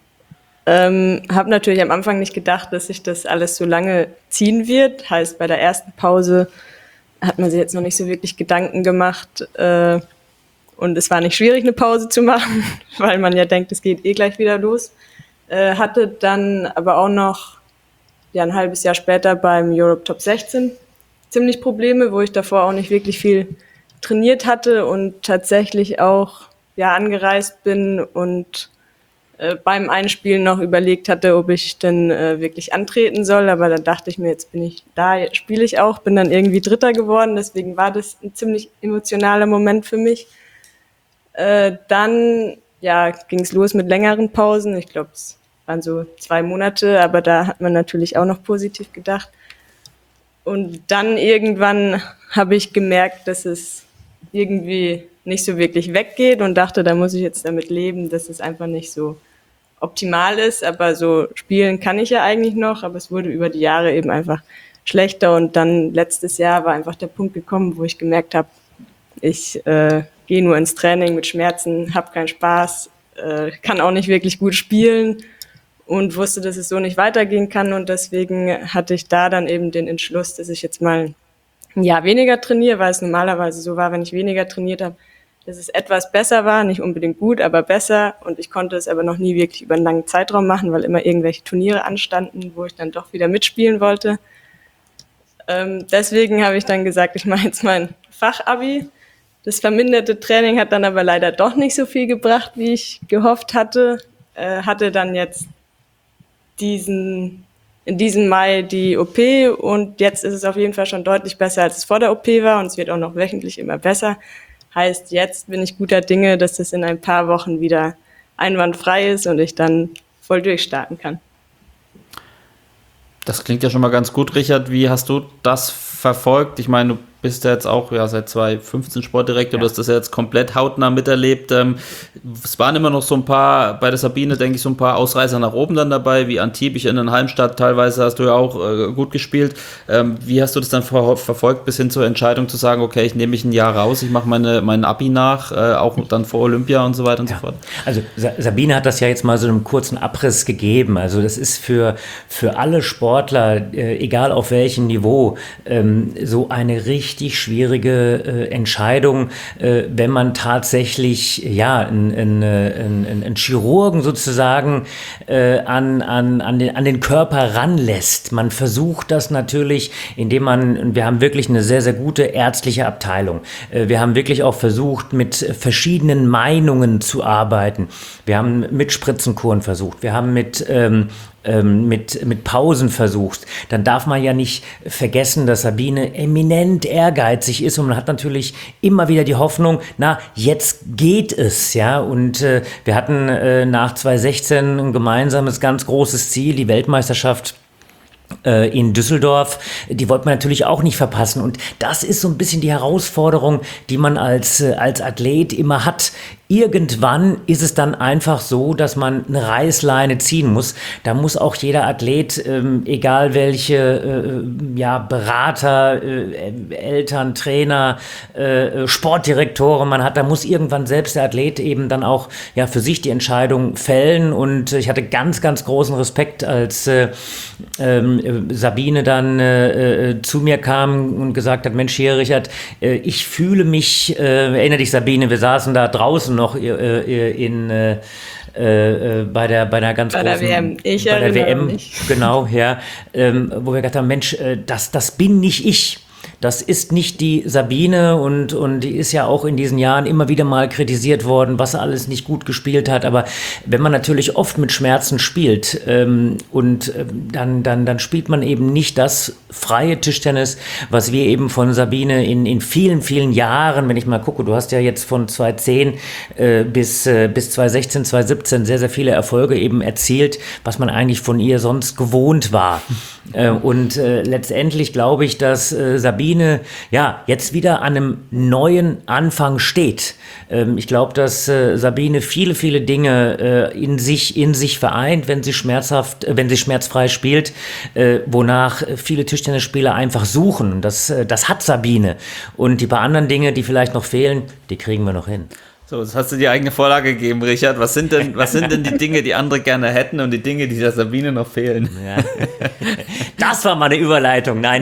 Ähm, habe natürlich am Anfang nicht gedacht, dass sich das alles so lange ziehen wird, heißt bei der ersten Pause hat man sich jetzt noch nicht so wirklich Gedanken gemacht äh, und es war nicht schwierig, eine Pause zu machen, weil man ja denkt, es geht eh gleich wieder los. Äh, hatte dann aber auch noch ja, ein halbes Jahr später beim Europe Top sechzehn ziemlich Probleme, wo ich davor auch nicht wirklich viel trainiert hatte und tatsächlich auch ja, angereist bin und äh, beim Einspielen noch überlegt hatte, ob ich denn äh, wirklich antreten soll. Aber dann dachte ich mir, jetzt bin ich da, jetzt spiele ich auch, bin dann irgendwie Dritter geworden. Deswegen war das ein ziemlich emotionaler Moment für mich. Äh, dann ja, ging es los mit längeren Pausen. Ich glaube, es waren so zwei Monate, aber da hat man natürlich auch noch positiv gedacht. Und dann irgendwann habe ich gemerkt, dass es irgendwie nicht so wirklich weggeht und dachte, da muss ich jetzt damit leben, dass es einfach nicht so optimal ist. Aber so spielen kann ich ja eigentlich noch, aber es wurde über die Jahre eben einfach schlechter. Und dann letztes Jahr war einfach der Punkt gekommen, wo ich gemerkt habe, ich äh, gehe nur ins Training mit Schmerzen, habe keinen Spaß, äh, kann auch nicht wirklich gut spielen. Und wusste, dass es so nicht weitergehen kann. Und deswegen hatte ich da dann eben den Entschluss, dass ich jetzt mal ein Jahr weniger trainiere, weil es normalerweise so war, wenn ich weniger trainiert habe, dass es etwas besser war, nicht unbedingt gut, aber besser. Und ich konnte es aber noch nie wirklich über einen langen Zeitraum machen, weil immer irgendwelche Turniere anstanden, wo ich dann doch wieder mitspielen wollte. Ähm, deswegen habe ich dann gesagt, ich mache jetzt mein Fachabi. Das verminderte Training hat dann aber leider doch nicht so viel gebracht, wie ich gehofft hatte. Äh, hatte dann jetzt diesen, in diesem Mai die O P und jetzt ist es auf jeden Fall schon deutlich besser, als es vor der O P war und es wird auch noch wöchentlich immer besser. Heißt, jetzt bin ich guter Dinge, dass das in ein paar Wochen wieder einwandfrei ist und ich dann voll durchstarten kann. Das klingt ja schon mal ganz gut, Richard. Wie hast du das verfolgt? Ich meine, du bist ja jetzt auch ja, seit zwanzig fünfzehn Sportdirektor, ja. Du hast das ja jetzt komplett hautnah miterlebt. Ähm, es waren immer noch so ein paar, bei der Sabine denke ich, so ein paar Ausreißer nach oben dann dabei, wie Antibes in den Halmstadt, teilweise hast du ja auch äh, gut gespielt. Ähm, wie hast du das dann ver- verfolgt, bis hin zur Entscheidung zu sagen, okay, ich nehme mich ein Jahr raus, ich mache meine, mein Abi nach, äh, auch dann vor Olympia und so weiter und ja. so fort? Also Sa- Sabine hat das ja jetzt mal so einen kurzen Abriss gegeben. Also das ist für, für alle Sportler, äh, egal auf welchem Niveau, ähm, so eine richtig richtig schwierige äh, Entscheidung, äh, wenn man tatsächlich ja einen ein, ein, ein Chirurgen sozusagen äh, an, an, an, den, an den Körper ranlässt. Man versucht das natürlich, indem man, wir haben wirklich eine sehr, sehr gute ärztliche Abteilung. Äh, wir haben wirklich auch versucht, mit verschiedenen Meinungen zu arbeiten. Wir haben mit Spritzenkuren versucht, wir haben mit ähm, Mit, mit Pausen versuchst, dann darf man ja nicht vergessen, dass Sabine eminent ehrgeizig ist und man hat natürlich immer wieder die Hoffnung, na, jetzt geht es, ja, und äh, wir hatten äh, nach zwanzig sechzehn ein gemeinsames, ganz großes Ziel, die Weltmeisterschaft in Düsseldorf, die wollte man natürlich auch nicht verpassen und das ist so ein bisschen die Herausforderung, die man als, als Athlet immer hat. Irgendwann ist es dann einfach so, dass man eine Reißleine ziehen muss. Da muss auch jeder Athlet, ähm, egal welche äh, ja, Berater, äh, Eltern, Trainer, äh, Sportdirektoren man hat, da muss irgendwann selbst der Athlet eben dann auch ja, für sich die Entscheidung fällen. Und ich hatte ganz, ganz großen Respekt, als äh, äh, Sabine dann äh, äh, zu mir kam und gesagt hat, Mensch, hier Richard, äh, ich fühle mich, äh, erinnere dich Sabine, wir saßen da draußen noch äh, in äh, äh, bei der bei der ganz bei großen der W M. Ich bei der W M mich. genau, ja, ähm, wo wir gedacht haben, Mensch, äh, das das bin nicht ich. Das ist nicht die Sabine und, und die ist ja auch in diesen Jahren immer wieder mal kritisiert worden, was er alles nicht gut gespielt hat. Aber wenn man natürlich oft mit Schmerzen spielt ähm, und ähm, dann, dann, dann spielt man eben nicht das freie Tischtennis, was wir eben von Sabine in, in vielen, vielen Jahren, wenn ich mal gucke, du hast ja jetzt von zweitausendzehn äh, bis, äh, bis zweitausendsechzehn, zweitausendsiebzehn sehr, sehr viele Erfolge eben erzielt, was man eigentlich von ihr sonst gewohnt war. äh, und äh, letztendlich glaube ich, dass äh, Sabine ja jetzt wieder an einem neuen Anfang steht. Ähm, ich glaube, dass äh, Sabine viele, viele Dinge äh, in sich, in sich vereint, wenn sie schmerzhaft, äh, wenn sie schmerzfrei spielt, äh, wonach viele Tischtennisspieler einfach suchen. Das, äh, das hat Sabine. Und die paar anderen Dinge, die vielleicht noch fehlen, die kriegen wir noch hin. So, jetzt hast du die eigene Vorlage gegeben, Richard. Was sind denn, was sind denn die Dinge, die andere gerne hätten und die Dinge, die der Sabine noch fehlen? Ja. Das war mal eine Überleitung, nein.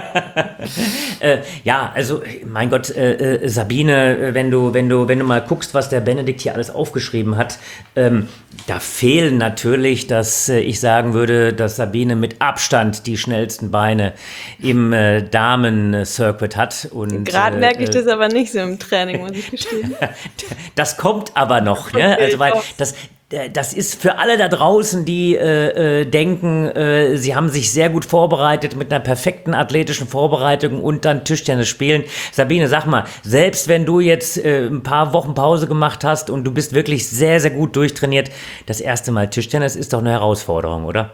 äh, ja, also, mein Gott, äh, äh, Sabine, wenn du, wenn du, wenn du mal guckst, was der Benedikt hier alles aufgeschrieben hat, ähm, da fehlen natürlich, dass äh, ich sagen würde, dass Sabine mit Abstand die schnellsten Beine im äh, Damen-Circuit hat. Und Gerade äh, merke ich das aber nicht so im Training, muss ich gestehen. Das kommt aber noch, ne? Also, weil das, das ist für alle da draußen, die äh, äh, denken, äh, sie haben sich sehr gut vorbereitet mit einer perfekten athletischen Vorbereitung und dann Tischtennis spielen. Sabine, sag mal, selbst wenn du jetzt äh, ein paar Wochen Pause gemacht hast und du bist wirklich sehr, sehr gut durchtrainiert, das erste Mal Tischtennis ist doch eine Herausforderung, oder?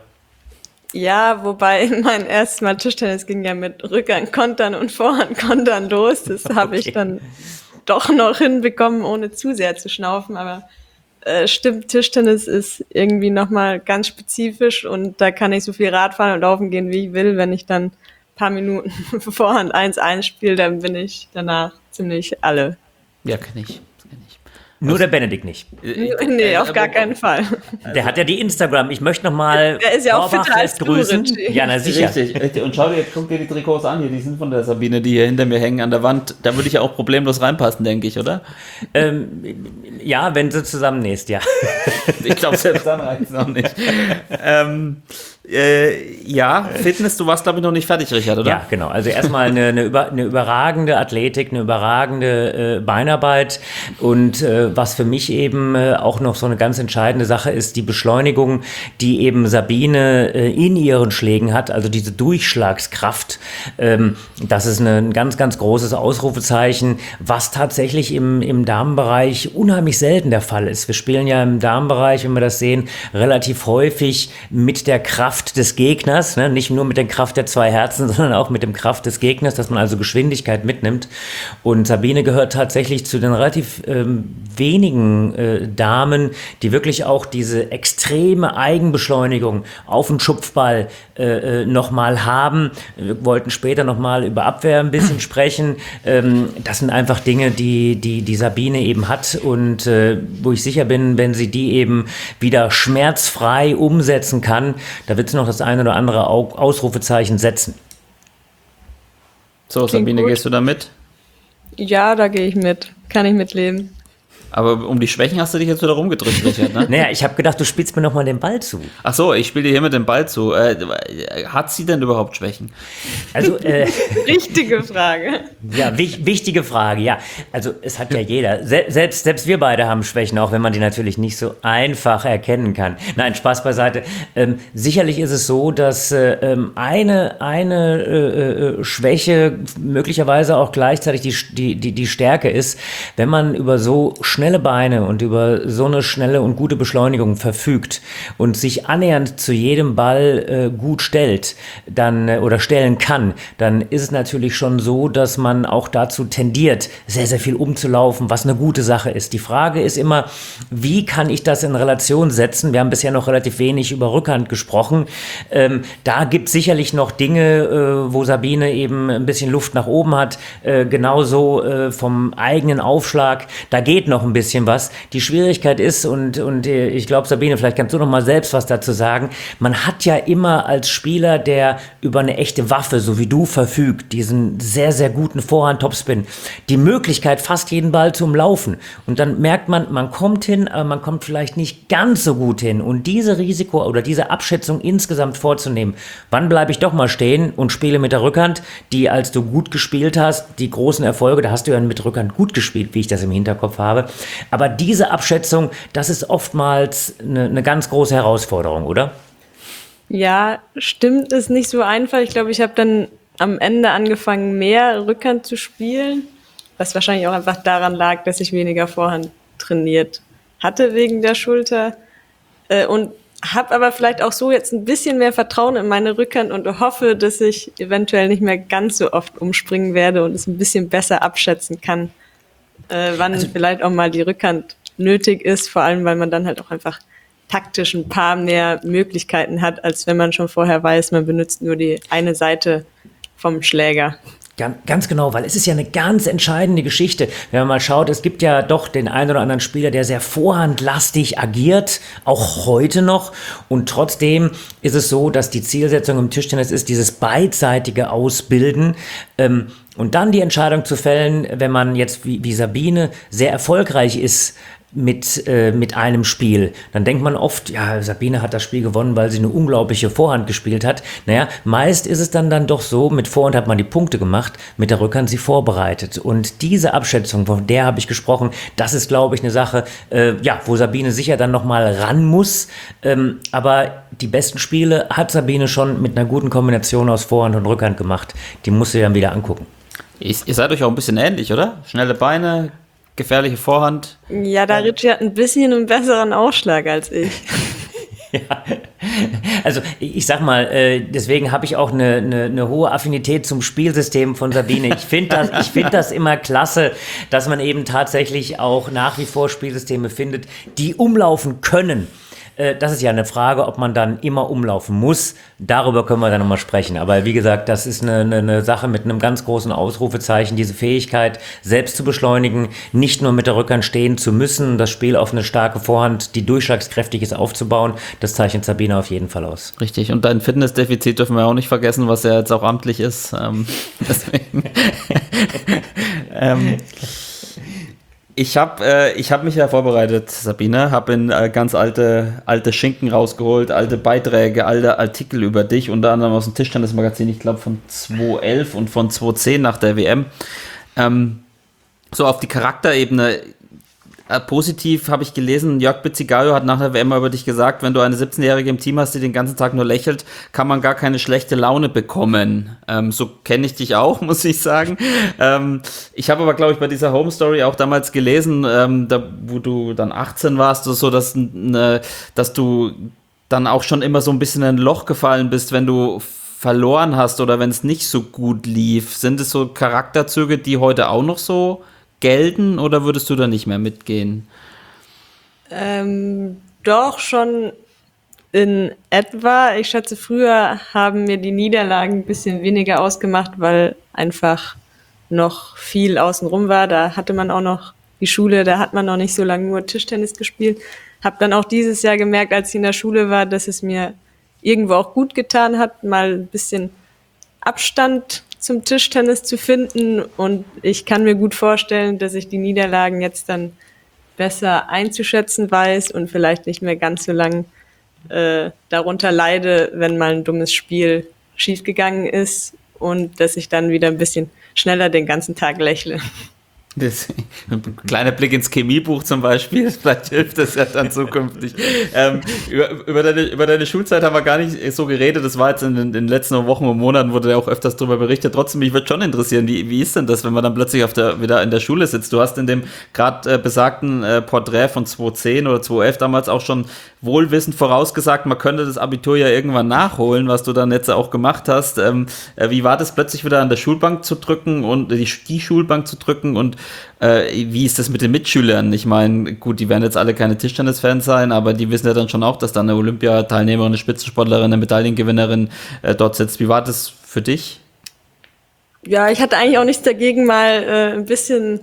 Ja, wobei mein erstes Mal Tischtennis ging ja mit Rückhand-Kontern und Vorhand-Kontern los. Das habe ich dann doch noch hinbekommen, ohne zu sehr zu schnaufen, aber äh, stimmt, Tischtennis ist irgendwie nochmal ganz spezifisch und da kann ich so viel Radfahren und laufen gehen, wie ich will. Wenn ich dann ein paar Minuten Vorhand eins eins spiele, dann bin ich danach ziemlich alle. Ja, kenn ich. Kenn ich. Nur der Benedikt nicht. Nee, auf gar keinen Fall. Der hat ja die Instagram. Ich möchte noch mal Der ist ja auch fitter als du, grüßen. Richie. Ja, na sicher. Richtig, richtig. Und schau dir, guck dir die Trikots an hier, die sind von der Sabine, die hier hinter mir hängen an der Wand. Da würde ich ja auch problemlos reinpassen, denke ich, oder? Ähm, ja, wenn sie zusammennähst, ja. Ich glaube, selbst dann reicht es noch nicht. ähm, äh, ja, Fitness, du warst, glaube ich, noch nicht fertig, Richard, oder? Ja, genau. Also erstmal eine, eine, über, eine überragende Athletik, eine überragende äh, Beinarbeit und äh, was für mich eben äh, auch noch so eine ganz entscheidende Sache ist, die Beschleunigung, die eben Sabine äh, in ihren Schlägen hat, also diese Durchschlagskraft. Ähm, das ist eine, ein ganz, ganz großes Ausrufezeichen, was tatsächlich im, im Damenbereich unheimlich selten der Fall ist. Wir spielen ja im Damenbereich, wenn wir das sehen, relativ häufig mit der Kraft des Gegners, ne? Nicht nur mit der Kraft der zwei Herzen, sondern auch mit dem Kraft des Gegners, dass man also Geschwindigkeit mitnimmt. Und Sabine gehört tatsächlich zu den relativ ähm, wenigen äh, Damen, die wirklich auch diese extreme Eigenbeschleunigung auf den Schupfball äh, äh, nochmal haben. Wir wollten später nochmal über Abwehr ein bisschen sprechen. Ähm, das sind einfach Dinge, die, die, die Sabine eben hat und äh, wo ich sicher bin, wenn sie die eben wieder schmerzfrei umsetzen kann, da wird sie noch das eine oder andere Ausrufezeichen setzen. So, Sabine, gut. gehst du da mit? Ja, da gehe ich mit. Kann ich mitleben. Aber um die Schwächen hast du dich jetzt wieder rumgedrückt, Richard, ne? Naja, ich habe gedacht, du spielst mir nochmal den Ball zu. Ach so, ich spiele dir hier mit dem Ball zu. Äh, hat sie denn überhaupt Schwächen? Also, äh, Richtige Frage. ja, wich, wichtige Frage, ja. Also, es hat ja jeder. Se selbst, selbst wir beide haben Schwächen, auch wenn man die natürlich nicht so einfach erkennen kann. Nein, Spaß beiseite. Ähm, sicherlich ist es so, dass äh, eine, eine äh, äh, Schwäche möglicherweise auch gleichzeitig die, die, die, die Stärke ist, wenn man über so schnelle Beine und über so eine schnelle und gute Beschleunigung verfügt und sich annähernd zu jedem Ball äh, gut stellt, dann äh, oder stellen kann, dann ist es natürlich schon so, dass man auch dazu tendiert, sehr, sehr viel umzulaufen, was eine gute Sache ist. Die Frage ist immer, wie kann ich das in Relation setzen? Wir haben bisher noch relativ wenig über Rückhand gesprochen. Ähm, da gibt es sicherlich noch Dinge, äh, wo Sabine eben ein bisschen Luft nach oben hat, äh, genauso äh, vom eigenen Aufschlag. Da geht noch ein bisschen was. Die Schwierigkeit ist, und, und ich glaube, Sabine, vielleicht kannst du noch mal selbst was dazu sagen, man hat ja immer als Spieler, der über eine echte Waffe, so wie du, verfügt, diesen sehr, sehr guten Vorhand-Topspin, die Möglichkeit, fast jeden Ball zu umlaufen. Und dann merkt man, man kommt hin, aber man kommt vielleicht nicht ganz so gut hin. Und diese Risiko oder diese Abschätzung insgesamt vorzunehmen, wann bleibe ich doch mal stehen und spiele mit der Rückhand, die, als du gut gespielt hast, die großen Erfolge, da hast du ja mit Rückhand gut gespielt, wie ich das im Hinterkopf habe. Aber diese Abschätzung, das ist oftmals eine, eine ganz große Herausforderung, oder? Ja, stimmt, ist nicht so einfach. Ich glaube, ich habe dann am Ende angefangen, mehr Rückhand zu spielen, was wahrscheinlich auch einfach daran lag, dass ich weniger Vorhand trainiert hatte wegen der Schulter. Äh, und habe aber vielleicht auch so jetzt ein bisschen mehr Vertrauen in meine Rückhand und hoffe, dass ich eventuell nicht mehr ganz so oft umspringen werde und es ein bisschen besser abschätzen kann, äh, wann also, vielleicht auch mal die Rückhand nötig ist, vor allem, weil man dann halt auch einfach taktisch ein paar mehr Möglichkeiten hat, als wenn man schon vorher weiß, man benutzt nur die eine Seite vom Schläger. Ganz, ganz genau, weil es ist ja eine ganz entscheidende Geschichte. Wenn man mal schaut, es gibt ja doch den einen oder anderen Spieler, der sehr vorhandlastig agiert, auch heute noch. Und trotzdem ist es so, dass die Zielsetzung im Tischtennis ist, dieses beidseitige Ausbilden. Ähm, und dann die Entscheidung zu fällen, wenn man jetzt wie, wie Sabine sehr erfolgreich ist, mit, äh, mit einem Spiel. Dann denkt man oft, ja, Sabine hat das Spiel gewonnen, weil sie eine unglaubliche Vorhand gespielt hat. Naja, meist ist es dann dann doch so, mit Vorhand hat man die Punkte gemacht, mit der Rückhand sie vorbereitet. Und diese Abschätzung, von der habe ich gesprochen, das ist, glaube ich, eine Sache, äh, ja, wo Sabine sicher dann nochmal ran muss. Ähm, aber die besten Spiele hat Sabine schon mit einer guten Kombination aus Vorhand und Rückhand gemacht. Die muss sie dann wieder angucken. Ihr, ihr seid euch auch ein bisschen ähnlich, oder? Schnelle Beine, gefährliche Vorhand. Ja, da Richie hat ein bisschen einen besseren Ausschlag als ich. Ja, also ich sag mal, äh, deswegen habe ich auch eine, eine, eine hohe Affinität zum Spielsystem von Sabine. Ich finde das, ich finde das immer klasse, dass man eben tatsächlich auch nach wie vor Spielsysteme findet, die umlaufen können. Das ist ja eine Frage, ob man dann immer umlaufen muss. Darüber können wir dann nochmal sprechen. Aber wie gesagt, das ist eine, eine, eine Sache mit einem ganz großen Ausrufezeichen. Diese Fähigkeit, selbst zu beschleunigen, nicht nur mit der Rückhand stehen zu müssen, das Spiel auf eine starke Vorhand, die durchschlagskräftig ist, aufzubauen, das zeichnet Sabine auf jeden Fall aus. Richtig. Und dein Fitnessdefizit dürfen wir auch nicht vergessen, was ja jetzt auch amtlich ist. Ähm, deswegen. ähm, Ich habe äh, ich hab mich ja vorbereitet, Sabine, habe in äh, ganz alte, alte Schinken rausgeholt, alte Beiträge, alte Artikel über dich, unter anderem aus dem Tischtennismagazin, ich glaube von zweitausendelf und von zweitausendzehn nach der W M. Ähm, so auf die Charakterebene. Äh, positiv habe ich gelesen, Jörg Bizzigayo hat nach der W M über dich gesagt, wenn du eine siebzehnjährige im Team hast, die den ganzen Tag nur lächelt, kann man gar keine schlechte Laune bekommen. Ähm, so kenne ich dich auch, muss ich sagen. Ähm, ich habe aber, glaube ich, bei dieser Home Story auch damals gelesen, ähm, da, wo du dann achtzehn warst, so dass, ne, dass du dann auch schon immer so ein bisschen in ein Loch gefallen bist, wenn du verloren hast oder wenn es nicht so gut lief. Sind es so Charakterzüge, die heute auch noch so gelten, oder würdest du da nicht mehr mitgehen? Ähm, doch schon in etwa. Ich schätze, früher haben mir die Niederlagen ein bisschen weniger ausgemacht, weil einfach noch viel außenrum war. Da hatte man auch noch die Schule, da hat man noch nicht so lange nur Tischtennis gespielt. Hab dann auch dieses Jahr gemerkt, als ich in der Schule war, dass es mir irgendwo auch gut getan hat, mal ein bisschen Abstand zum Tischtennis zu finden, und ich kann mir gut vorstellen, dass ich die Niederlagen jetzt dann besser einzuschätzen weiß und vielleicht nicht mehr ganz so lang äh, darunter leide, wenn mal ein dummes Spiel schiefgegangen ist, und dass ich dann wieder ein bisschen schneller den ganzen Tag lächle. Das, ein kleiner Blick ins Chemiebuch zum Beispiel, vielleicht hilft das ja dann zukünftig. ähm, über, über, deine, über deine Schulzeit haben wir gar nicht so geredet, das war jetzt in den, in den letzten Wochen und Monaten, wurde ja auch öfters darüber berichtet. Trotzdem, mich würde schon interessieren, wie, wie ist denn das, wenn man dann plötzlich auf der, wieder in der Schule sitzt? Du hast in dem gerade äh, besagten äh, Porträt von zweitausendzehn oder zweitausendelf damals auch schon wohlwissend vorausgesagt, man könnte das Abitur ja irgendwann nachholen, was du dann jetzt auch gemacht hast. Ähm, äh, wie war das, plötzlich wieder an der Schulbank zu drücken und die, die Schulbank zu drücken, und Äh, wie ist das mit den Mitschülern? Ich meine, gut, die werden jetzt alle keine Tischtennis-Fans sein, aber die wissen ja dann schon auch, dass da eine Olympiateilnehmerin, eine Spitzensportlerin, eine Medaillengewinnerin äh, dort sitzt. Wie war das für dich? Ja, ich hatte eigentlich auch nichts dagegen, mal äh, ein bisschen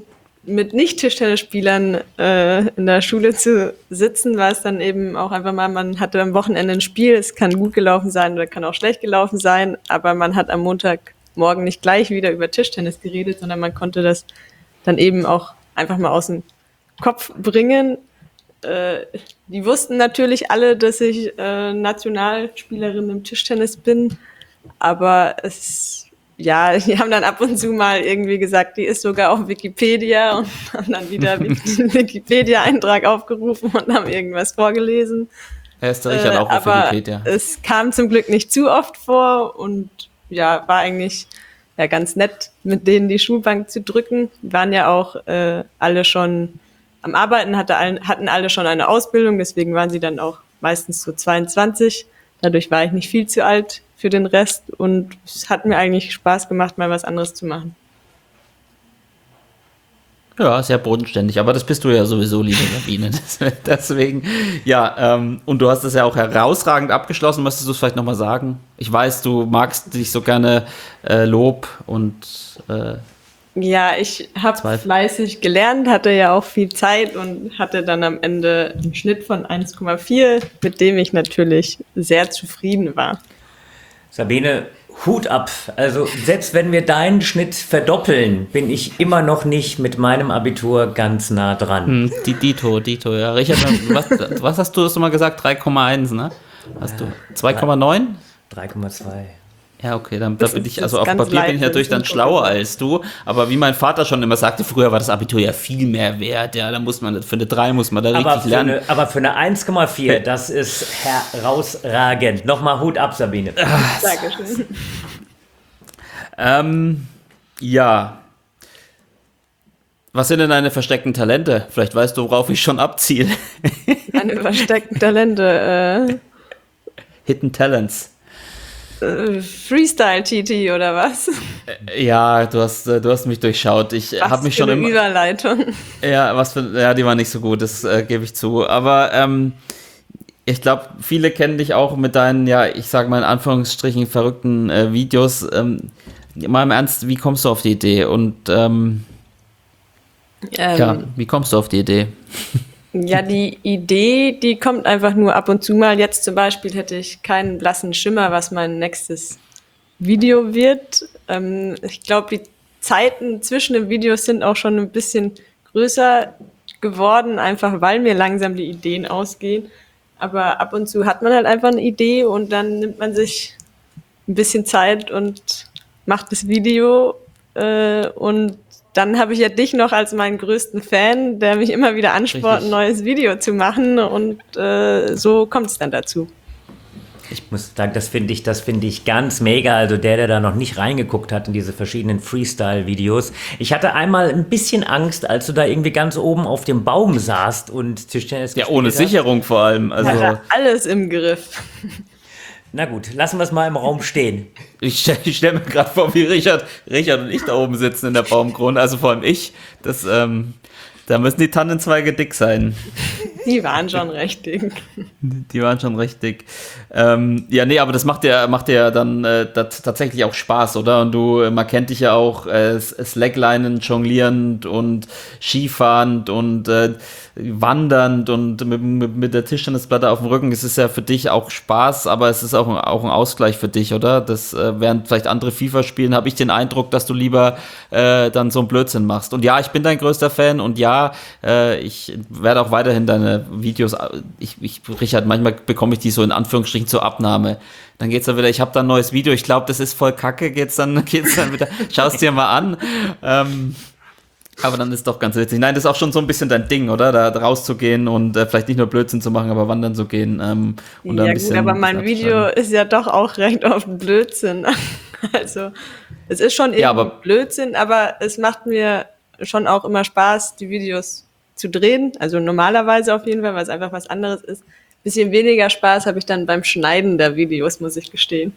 mit Nicht-Tischtennisspielern äh, in der Schule zu sitzen, war es dann eben auch einfach mal, man hatte am Wochenende ein Spiel, es kann gut gelaufen sein oder kann auch schlecht gelaufen sein, aber man hat am Montagmorgen nicht gleich wieder über Tischtennis geredet, sondern man konnte das dann eben auch einfach mal aus dem Kopf bringen. Äh, die wussten natürlich alle, dass ich äh, Nationalspielerin im Tischtennis bin, aber es ja, die haben dann ab und zu mal irgendwie gesagt, die ist sogar auf Wikipedia und haben dann wieder einen Wikipedia-Eintrag aufgerufen und haben irgendwas vorgelesen. Er ist der Richard äh, auch auf aber Wikipedia. Es kam zum Glück nicht zu oft vor und ja, war eigentlich ja ganz nett, mit denen die Schulbank zu drücken. Wir waren ja auch äh, alle schon am Arbeiten, hatte, hatten alle schon eine Ausbildung, deswegen waren sie dann auch meistens so zweiundzwanzig. Dadurch war ich nicht viel zu alt für den Rest und es hat mir eigentlich Spaß gemacht, mal was anderes zu machen. Ja, sehr bodenständig, aber das bist du ja sowieso, liebe Sabine. Deswegen, ja, ähm, und du hast das ja auch herausragend abgeschlossen, möchtest du es vielleicht nochmal sagen? Ich weiß, du magst dich so gerne äh, Lob und äh, ja, ich habe fleißig gelernt, hatte ja auch viel Zeit und hatte dann am Ende einen Schnitt von eins Komma vier, mit dem ich natürlich sehr zufrieden war. Sabine, Hut ab. Also selbst wenn wir deinen Schnitt verdoppeln, bin ich immer noch nicht mit meinem Abitur ganz nah dran. Hm, die Dito, Dito, ja. Richard, was, was hast du das mal gesagt? drei Komma eins, ne? Hast du zwei Komma neun? drei Komma zwei. Ja, okay, dann da bin ich, also auf Papier bin ich natürlich dann schlauer als du, aber wie mein Vater schon immer sagte, früher war das Abitur ja viel mehr wert, ja, da muss man, für eine drei muss man da aber richtig lernen. Eine, aber für eine eins Komma vier, das ist herausragend. Nochmal Hut ab, Sabine. Dankeschön. Ähm, ja. Was sind denn deine versteckten Talente? Vielleicht weißt du, worauf ich schon abziele. Meine versteckten Talente, äh... Hidden Talents. Freestyle-T T oder was? Ja, du hast, du hast mich durchschaut. Ich habe mich schon eine im Überleitung. Ja, was für, ja, die war nicht so gut, das äh, gebe ich zu. Aber ähm, ich glaube, viele kennen dich auch mit deinen, ja, ich sage mal in Anführungsstrichen verrückten äh, Videos. Ähm, mal im Ernst, wie kommst du auf die Idee? Und ähm, ähm, ja, wie kommst du auf die Idee? Ja, die Idee, die kommt einfach nur ab und zu mal. Jetzt zum Beispiel hätte ich keinen blassen Schimmer, was mein nächstes Video wird. Ähm, ich glaube, die Zeiten zwischen den Videos sind auch schon ein bisschen größer geworden, einfach weil mir langsam die Ideen ausgehen. Aber ab und zu hat man halt einfach eine Idee und dann nimmt man sich ein bisschen Zeit und macht das Video äh, und dann habe ich ja dich noch als meinen größten Fan, der mich immer wieder anspornt, ein neues Video zu machen und äh, so kommt es dann dazu. Ich muss sagen, das finde ich, das finde ich ganz mega. Also der, der da noch nicht reingeguckt hat in diese verschiedenen Freestyle-Videos. Ich hatte einmal ein bisschen Angst, als du da irgendwie ganz oben auf dem Baum saßt und Tischtennis ja, ohne hast. Sicherung vor allem. Also ja, alles im Griff. Na gut, lassen wir es mal im Raum stehen. Ich stelle stell mir gerade vor, wie Richard, Richard und ich da oben sitzen in der Baumkrone, also vor allem ich. Das, ähm, da müssen die Tannenzweige dick sein. Die waren schon recht dick. Die waren schon richtig. Ähm, ja, nee, aber das macht ja, macht ja dann äh, tatsächlich auch Spaß, oder? Und du, man kennt dich ja auch äh, Slacklinen, jonglierend und Skifahrend und äh, wandernd und mit, mit, mit der Tischtennisplatte auf dem Rücken. Es ist ja für dich auch Spaß, aber es ist auch ein, auch ein Ausgleich für dich, oder? Das, äh, während vielleicht andere FIFA spielen, habe ich den Eindruck, dass du lieber äh, dann so einen Blödsinn machst. Und ja, ich bin dein größter Fan und ja, äh, ich werde auch weiterhin deine Videos, ich, ich, Richard, manchmal bekomme ich die so in Anführungsstrichen zur Abnahme. Dann geht's dann wieder, ich habe da ein neues Video, ich glaube, das ist voll kacke, geht's dann, geht's dann wieder, schau es dir mal an. Ähm, aber dann ist doch ganz witzig. Nein, das ist auch schon so ein bisschen dein Ding, oder? Da rauszugehen und äh, vielleicht nicht nur Blödsinn zu machen, aber wandern zu gehen. Ähm, und ja ein gut, bisschen aber mein Video ist ja doch auch recht oft Blödsinn. Also es ist schon irgendwie ja, aber Blödsinn, aber es macht mir schon auch immer Spaß, die Videos zu drehen. Also normalerweise auf jeden Fall, weil es einfach was anderes ist. Ein bisschen weniger Spaß habe ich dann beim Schneiden der Videos, muss ich gestehen.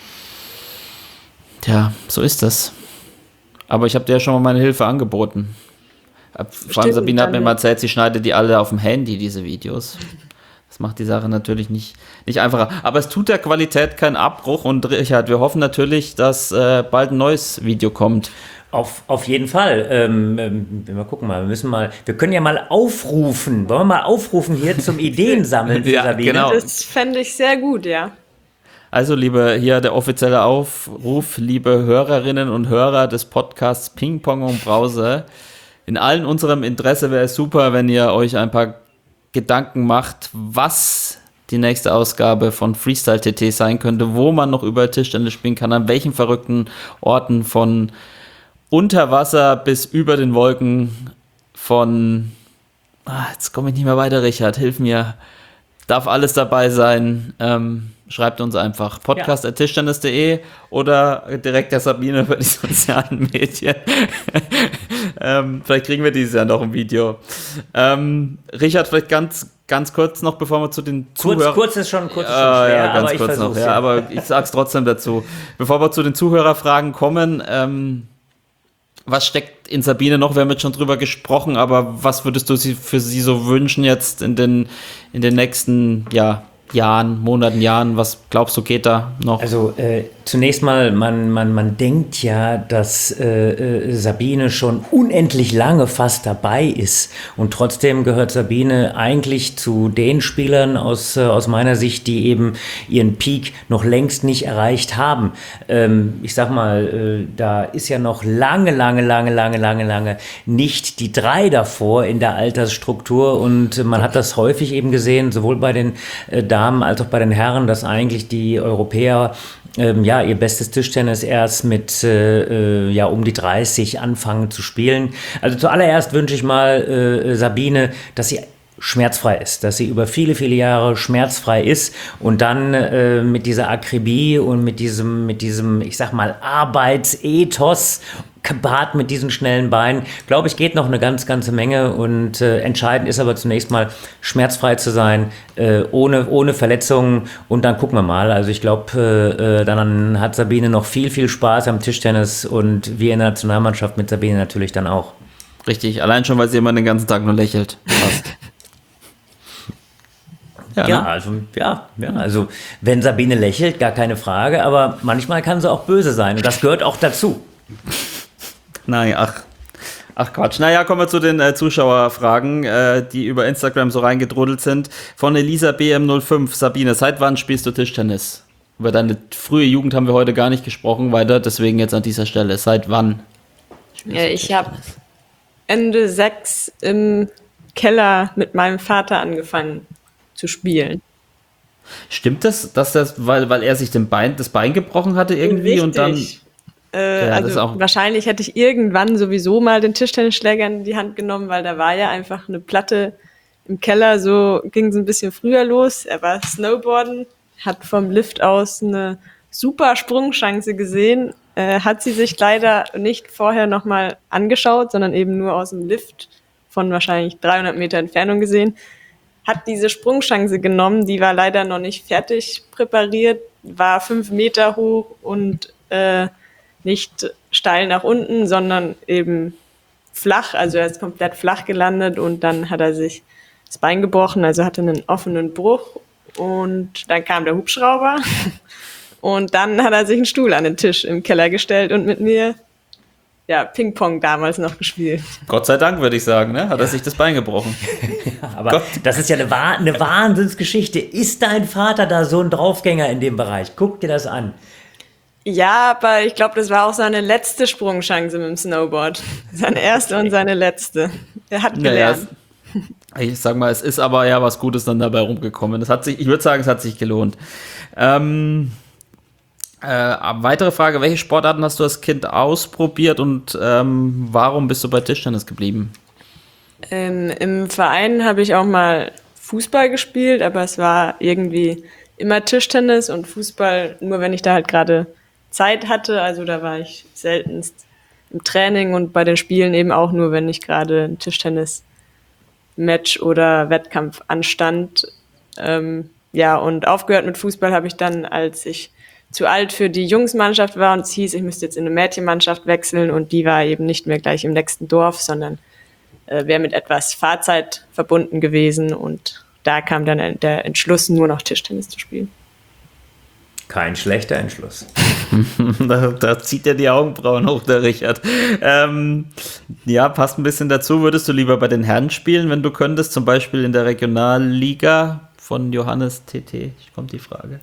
Tja, so ist das. Aber ich habe dir ja schon mal meine Hilfe angeboten. Vor allem Sabine hat mir mal erzählt, sie schneidet die alle auf dem Handy, diese Videos. Das macht die Sache natürlich nicht, nicht einfacher. Aber es tut der Qualität keinen Abbruch. Und Richard, wir hoffen natürlich, dass äh, bald ein neues Video kommt. Auf, auf jeden Fall. Ähm, ähm, wir mal gucken mal, wir müssen mal, wir können ja mal aufrufen. Wollen wir mal aufrufen hier zum Ideensammeln für Ja, Sabine? genau. Das fände ich sehr gut, ja. Also, liebe, hier der offizielle Aufruf, liebe Hörerinnen und Hörer des Podcasts Ping Pong und Brause. In allen unserem Interesse wäre es super, wenn ihr euch ein paar Gedanken macht, was die nächste Ausgabe von Freestyle T T sein könnte, wo man noch über Tischtennis spielen kann, an welchen verrückten Orten von unter Wasser bis über den Wolken, von, ah, jetzt komme ich nicht mehr weiter, Richard, hilf mir, darf alles dabei sein, ähm, schreibt uns einfach podcast at tischtennis punkt de oder direkt der Sabine über die sozialen Medien. ähm, vielleicht kriegen wir dieses Jahr noch ein Video. Ähm, Richard, vielleicht ganz, ganz kurz noch, bevor wir zu den Kurz, Zuhörern... kurz ist schon, kurz ist schon Ja, schwer, ja, ganz aber ich kurz noch, versuch's. ja, aber ich sag's trotzdem dazu. Bevor wir zu den Zuhörerfragen kommen, ähm, was steckt in Sabine noch? Wir haben jetzt schon drüber gesprochen, aber was würdest du sie für sie so wünschen jetzt in den, in den nächsten, ja, Jahren, Monaten, Jahren? Was glaubst du, geht da noch? Also äh, zunächst mal, man, man, man denkt ja, dass äh, äh, Sabine schon unendlich lange fast dabei ist und trotzdem gehört Sabine eigentlich zu den Spielern aus, äh, aus meiner Sicht, die eben ihren Peak noch längst nicht erreicht haben. Ähm, ich sag mal, äh, da ist ja noch lange, lange, lange, lange, lange, lange nicht die drei davor in der Altersstruktur und äh, man hat das häufig eben gesehen, sowohl bei den äh, Damen als auch bei den Herren, dass eigentlich die Europäer ähm, ja ihr bestes Tischtennis erst mit äh, äh, ja um die dreißig anfangen zu spielen. Also zuallererst wünsche ich mal äh, Sabine, dass sie schmerzfrei ist, dass sie über viele, viele Jahre schmerzfrei ist und dann äh, mit dieser Akribie und mit diesem, mit diesem, ich sag mal, Arbeitsethos gepaart mit diesen schnellen Beinen, glaube ich, geht noch eine ganz, ganze Menge und äh, entscheidend ist aber zunächst mal schmerzfrei zu sein, äh, ohne, ohne Verletzungen und dann gucken wir mal. Also ich glaube, äh, äh, dann hat Sabine noch viel, viel Spaß am Tischtennis und wir in der Nationalmannschaft mit Sabine natürlich dann auch. Richtig, allein schon, weil sie immer den ganzen Tag nur lächelt. Passt. Ja, Ja, ne? also, ja, ja, also wenn Sabine lächelt, gar keine Frage, aber manchmal kann sie auch böse sein und das gehört auch dazu. Nein, ach, ach Quatsch. Naja, kommen wir zu den äh, Zuschauerfragen, äh, die über Instagram so reingedrudelt sind. Von Elisa B M null fünf. Sabine, seit wann spielst du Tischtennis? Über deine frühe Jugend haben wir heute gar nicht gesprochen, weiter, deswegen jetzt an dieser Stelle. Seit wann? spielst Ja, du ich habe Tischtennis? Ende sechs im Keller mit meinem Vater angefangen zu spielen. Stimmt das, dass das, weil, weil er sich den Bein, das Bein gebrochen hatte irgendwie und dann... Richtig. Äh, Ja, das ist also auch- wahrscheinlich hätte ich irgendwann sowieso mal den Tischtennisschläger in die Hand genommen, weil da war ja einfach eine Platte im Keller, so ging es ein bisschen früher los. Er war Snowboarden, hat vom Lift aus eine super Sprungchance gesehen, äh, hat sie sich leider nicht vorher nochmal angeschaut, sondern eben nur aus dem Lift von wahrscheinlich dreihundert Meter Entfernung gesehen, hat diese Sprungchance genommen, die war leider noch nicht fertig präpariert, war fünf Meter hoch und äh, nicht steil nach unten, sondern eben flach, also er ist komplett flach gelandet und dann hat er sich das Bein gebrochen, also hatte einen offenen Bruch und dann kam der Hubschrauber und dann hat er sich einen Stuhl an den Tisch im Keller gestellt und mit mir ja, Ping-Pong damals noch gespielt. Gott sei Dank, würde ich sagen, ne? Hat er sich das Bein gebrochen. Aber Gott. das ist ja eine, Wah- eine Wahnsinnsgeschichte. Ist dein Vater da so ein Draufgänger in dem Bereich? Guck dir das an. Ja, aber ich glaube, das war auch seine letzte Sprungchance mit dem Snowboard. Seine erste und seine letzte. Er hat Naja, gelernt. ich sag mal, es ist aber ja was Gutes dann dabei rumgekommen. Das hat sich, ich würde sagen, es hat sich gelohnt. Ähm, äh, weitere Frage, welche Sportarten hast du als Kind ausprobiert und ähm, warum bist du bei Tischtennis geblieben? Ähm, Im Verein habe ich auch mal Fußball gespielt, aber es war irgendwie immer Tischtennis und Fußball, nur wenn ich da halt gerade Zeit hatte. Also da war ich seltenst im Training und bei den Spielen eben auch nur, wenn ich gerade ein Tischtennis-Match oder Wettkampf anstand. Ähm, ja, und aufgehört mit Fußball habe ich dann, als ich zu alt für die Jungsmannschaft war und es hieß, ich müsste jetzt in eine Mädchenmannschaft wechseln und die war eben nicht mehr gleich im nächsten Dorf, sondern äh, wäre mit etwas Fahrzeit verbunden gewesen und da kam dann der Entschluss, nur noch Tischtennis zu spielen. Kein schlechter Entschluss. da, da zieht er die Augenbrauen hoch, der Richard. Ähm, ja, passt ein bisschen dazu. Würdest du lieber bei den Herren spielen, wenn du könntest, zum Beispiel in der Regionalliga von Johannes T T? Kommt die Frage.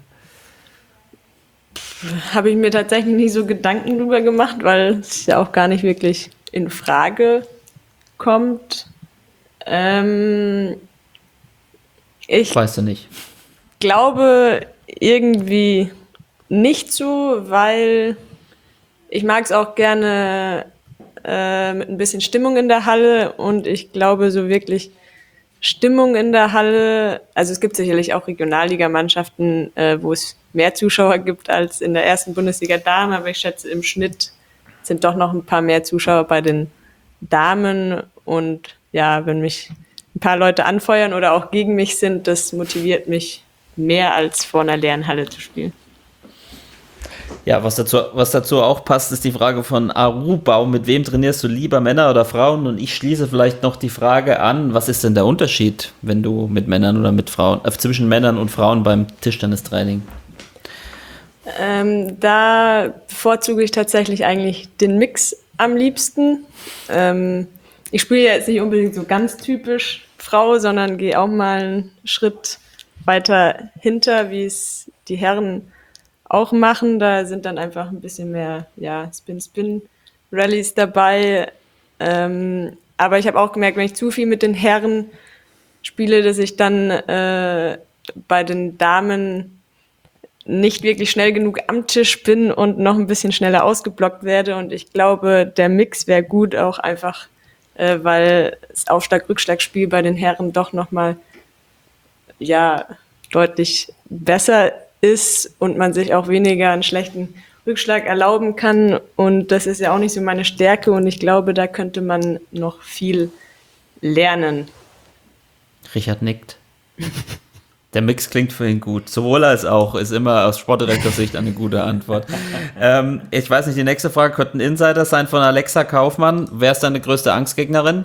Habe ich mir tatsächlich nie so Gedanken drüber gemacht, weil es ja auch gar nicht wirklich in Frage kommt. Ähm, ich Weißt du nicht. glaube irgendwie nicht so, weil ich mag es auch gerne äh, mit ein bisschen Stimmung in der Halle und ich glaube so wirklich Stimmung in der Halle, also es gibt sicherlich auch Regionalligamannschaften, äh, wo es mehr Zuschauer gibt als in der ersten Bundesliga Damen, aber ich schätze im Schnitt sind doch noch ein paar mehr Zuschauer bei den Damen und ja, wenn mich ein paar Leute anfeuern oder auch gegen mich sind, das motiviert mich mehr als vor einer leeren Halle zu spielen. Ja, was dazu, was dazu auch passt, ist die Frage von Arubau. Mit wem trainierst du lieber, Männer oder Frauen? Und ich schließe vielleicht noch die Frage an, was ist denn der Unterschied, wenn du mit Männern oder mit Frauen, äh, zwischen Männern und Frauen beim Tischtennistraining? Ähm, da bevorzuge ich tatsächlich eigentlich den Mix am liebsten. Ähm, ich spiele jetzt nicht unbedingt so ganz typisch Frau, sondern gehe auch mal einen Schritt weiter hinter, wie es die Herren auch machen. Da sind dann einfach ein bisschen mehr ja, Spin-Spin-Rallies dabei. Ähm, aber ich habe auch gemerkt, wenn ich zu viel mit den Herren spiele, dass ich dann äh, bei den Damen nicht wirklich schnell genug am Tisch bin und noch ein bisschen schneller ausgeblockt werde. Und ich glaube, der Mix wäre gut, auch einfach, äh, weil das Aufschlag-Rückschlag-Spiel bei den Herren doch nochmal ja, deutlich besser ist und man sich auch weniger einen schlechten Rückschlag erlauben kann. Und das ist ja auch nicht so meine Stärke und ich glaube, da könnte man noch viel lernen. Richard nickt. Der Mix klingt für ihn gut. Sowohl als auch ist immer aus Sportdirektorsicht eine gute Antwort. ähm, ich weiß nicht, die nächste Frage könnte ein Insider sein von Alexa Kaufmann. Wer ist deine größte Angstgegnerin?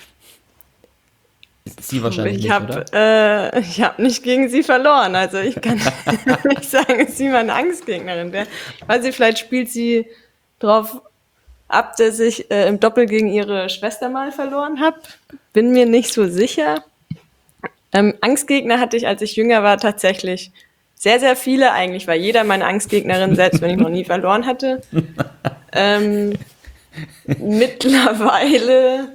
Sie wahrscheinlich ich nicht, hab, oder? Äh, ich habe nicht gegen sie verloren. Also ich kann nicht sagen, dass sie meine Angstgegnerin wäre. Weil sie vielleicht spielt sie drauf ab, dass ich äh, im Doppel gegen ihre Schwester mal verloren habe. Bin mir nicht so sicher. Ähm, Angstgegner hatte ich, als ich jünger war, tatsächlich sehr, sehr viele. Eigentlich war jeder meine Angstgegnerin, selbst wenn ich noch nie verloren hatte. Ähm, mittlerweile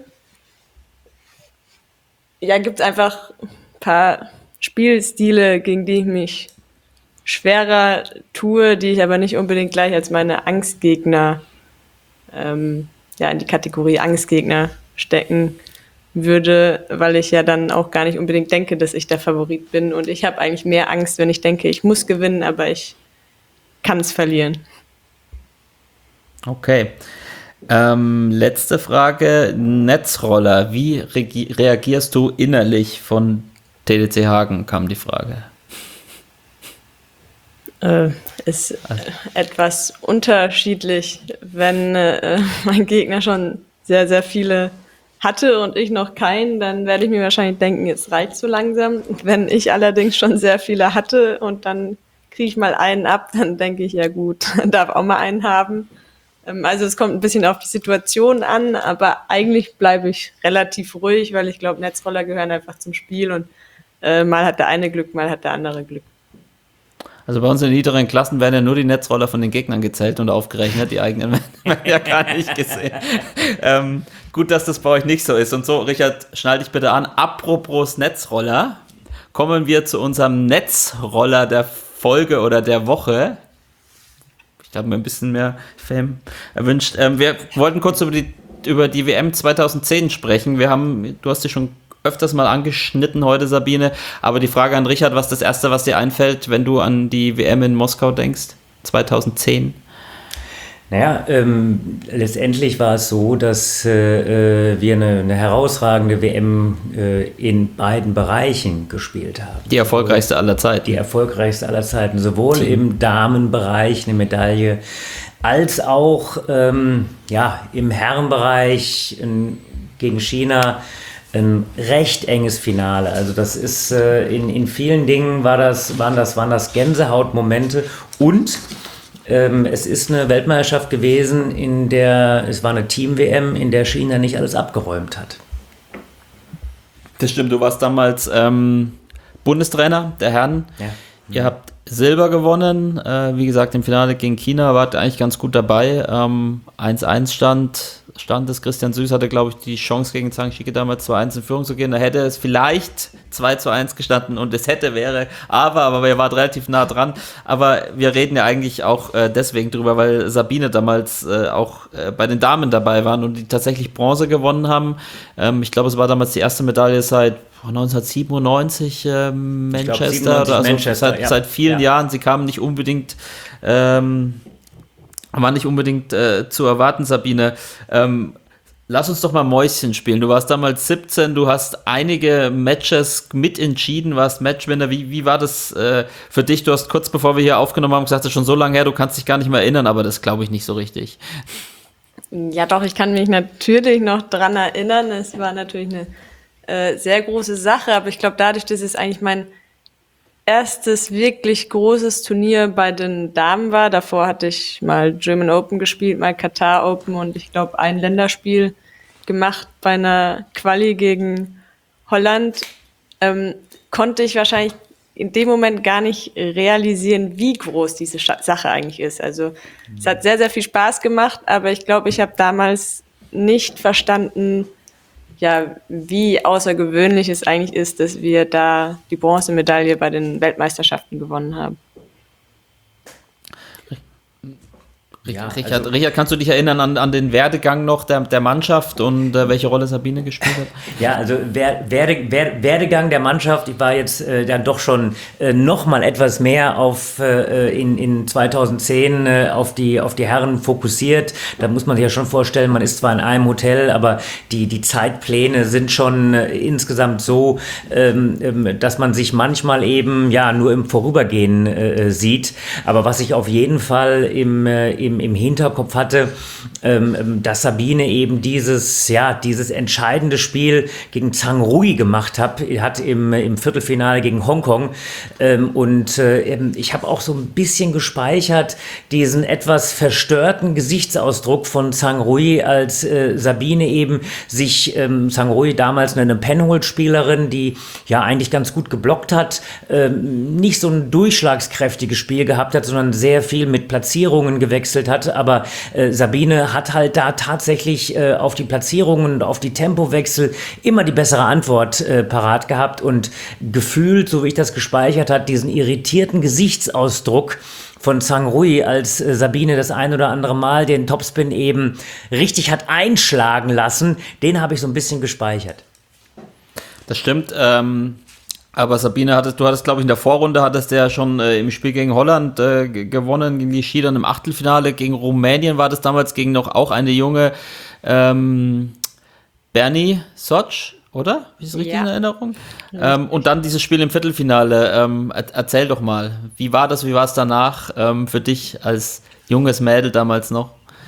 ja, gibt es einfach ein paar Spielstile, gegen die ich mich schwerer tue, die ich aber nicht unbedingt gleich als meine Angstgegner ähm, ja, in die Kategorie Angstgegner stecken würde, weil ich ja dann auch gar nicht unbedingt denke, dass ich der Favorit bin. Und ich habe eigentlich mehr Angst, wenn ich denke, ich muss gewinnen, aber ich kann es verlieren. Okay. Ähm, letzte Frage. Netzroller. Wie re- reagierst du innerlich von T D C Hagen, kam die Frage. Äh, ist äh, etwas unterschiedlich, wenn äh, mein Gegner schon sehr, sehr viele hatte und ich noch keinen, dann werde ich mir wahrscheinlich denken, jetzt reicht so langsam. Wenn ich allerdings schon sehr viele hatte und dann kriege ich mal einen ab, dann denke ich, ja gut, darf auch mal einen haben. Ähm, also es kommt ein bisschen auf die Situation an, aber eigentlich bleibe ich relativ ruhig, weil ich glaube, Netzroller gehören einfach zum Spiel und äh, mal hat der eine Glück, mal hat der andere Glück. Also bei uns in den niederen Klassen werden ja nur die Netzroller von den Gegnern gezählt und aufgerechnet, die eigenen werden ja gar nicht gesehen. ähm, gut, dass das bei euch nicht so ist. Und so, Richard, schnall dich bitte an. Apropos Netzroller, kommen wir zu unserem Netzroller der Folge oder der Woche. Ich habe mir ein bisschen mehr Fame erwünscht. Ähm, wir wollten kurz über die, über die W M zweitausendzehn sprechen. Wir haben, du hast dich schon öfters mal angeschnitten heute, Sabine, aber die Frage an Richard, was ist das Erste, was dir einfällt, wenn du an die W M in Moskau denkst, zweitausendzehn? Naja, ähm, letztendlich war es so, dass äh, wir eine, eine herausragende W M äh, in beiden Bereichen gespielt haben. Die erfolgreichste aller Zeiten. Die erfolgreichste aller Zeiten, sowohl Team. Im Damenbereich eine Medaille, als auch ähm, ja, im Herrenbereich in, gegen China ein recht enges Finale. Also das ist äh, in, in vielen Dingen war das, waren das, waren das Gänsehautmomente und ähm, es ist eine Weltmeisterschaft gewesen, in der, es war eine Team-W M, in der China nicht alles abgeräumt hat. Das stimmt, du warst damals ähm, Bundestrainer der Herren. Ja. Ihr habt Silber gewonnen, äh, wie gesagt, im Finale gegen China wart ihr eigentlich ganz gut dabei. Ähm, eins eins stand, stand es. Christian Süß hatte, glaube ich, die Chance gegen Zhang Shike damals zwei eins in Führung zu gehen. Da hätte es vielleicht zwei zu eins gestanden und es hätte, wäre, aber, aber ihr wart relativ nah dran. Aber wir reden ja eigentlich auch äh, deswegen drüber, weil Sabine damals äh, auch äh, bei den Damen dabei waren und die tatsächlich Bronze gewonnen haben. Ähm, ich glaube, es war damals die erste Medaille seit neunzehnhundertsiebenundneunzig äh, Manchester, siebenundneunzig oder also Manchester, seit, ja. seit vielen Ja. Jahren. Sie kamen nicht unbedingt, ähm, war nicht unbedingt äh, zu erwarten, Sabine. Ähm, lass uns doch mal Mäuschen spielen. Du warst damals siebzehn, du hast einige Matches mitentschieden, warst Matchwinner. Wie, wie war das äh, für dich? Du hast kurz bevor wir hier aufgenommen haben gesagt, das ist schon so lange her, du kannst dich gar nicht mehr erinnern, aber das glaube ich nicht so richtig. Ja, doch, ich kann mich natürlich noch dran erinnern. Es war natürlich eine äh, sehr große Sache, aber ich glaube, dadurch, dass es eigentlich mein erstes wirklich großes Turnier bei den Damen war. Davor hatte ich mal German Open gespielt, mal Katar Open und ich glaube ein Länderspiel gemacht bei einer Quali gegen Holland. Ähm, konnte ich wahrscheinlich in dem Moment gar nicht realisieren, wie groß diese Scha- Sache eigentlich ist. Also es hat sehr, sehr viel Spaß gemacht, aber ich glaube, ich habe damals nicht verstanden, ja, wie außergewöhnlich es eigentlich ist, dass wir da die Bronzemedaille bei den Weltmeisterschaften gewonnen haben. Ja, Richard, also- Richard, kannst du dich erinnern an, an den Werdegang noch der, der Mannschaft und äh, welche Rolle Sabine gespielt hat? Ja, also Wer- Werde, Wer- Werdegang der Mannschaft, ich war jetzt äh, dann doch schon äh, noch mal etwas mehr auf äh, in, in zweitausendzehn äh, auf die auf die Herren fokussiert. Da muss man sich ja schon vorstellen, man ist zwar in einem Hotel, aber die die Zeitpläne sind schon äh, insgesamt so, ähm, ähm, dass man sich manchmal eben ja nur im Vorübergehen äh, sieht. Aber was ich auf jeden Fall im äh, im, im Hinterkopf hatte, ähm, dass Sabine eben dieses, ja, dieses entscheidende Spiel gegen Zhang Rui gemacht hat, hat im, im Viertelfinale gegen Hongkong. Ähm, und äh, ich habe auch so ein bisschen gespeichert diesen etwas verstörten Gesichtsausdruck von Zhang Rui, als äh, Sabine eben sich, ähm, Zhang Rui damals eine Penhold-Spielerin, die ja eigentlich ganz gut geblockt hat, ähm, nicht so ein durchschlagskräftiges Spiel gehabt hat, sondern sehr viel mit Platzierungen gewechselt hat, aber äh, Sabine hat halt da tatsächlich äh, auf die Platzierungen und auf die Tempowechsel immer die bessere Antwort äh, parat gehabt und gefühlt, so wie ich das gespeichert habe, diesen irritierten Gesichtsausdruck von Zhang Rui, als äh, Sabine das ein oder andere Mal den Topspin eben richtig hat einschlagen lassen, den habe ich so ein bisschen gespeichert. Das stimmt, ähm, aber Sabine, hattest, du hattest, glaube ich, in der Vorrunde hattest du ja schon äh, im Spiel gegen Holland äh, g- gewonnen, gegen die Schiedern im Achtelfinale, gegen Rumänien war das damals, gegen noch auch eine junge ähm, Bernie Sotsch, oder? Habe ich das richtig Ja. in Erinnerung? Ähm, und dann dieses Spiel im Viertelfinale. Ähm, er, erzähl doch mal, wie war das, wie war es danach ähm, für dich als junges Mädel damals noch?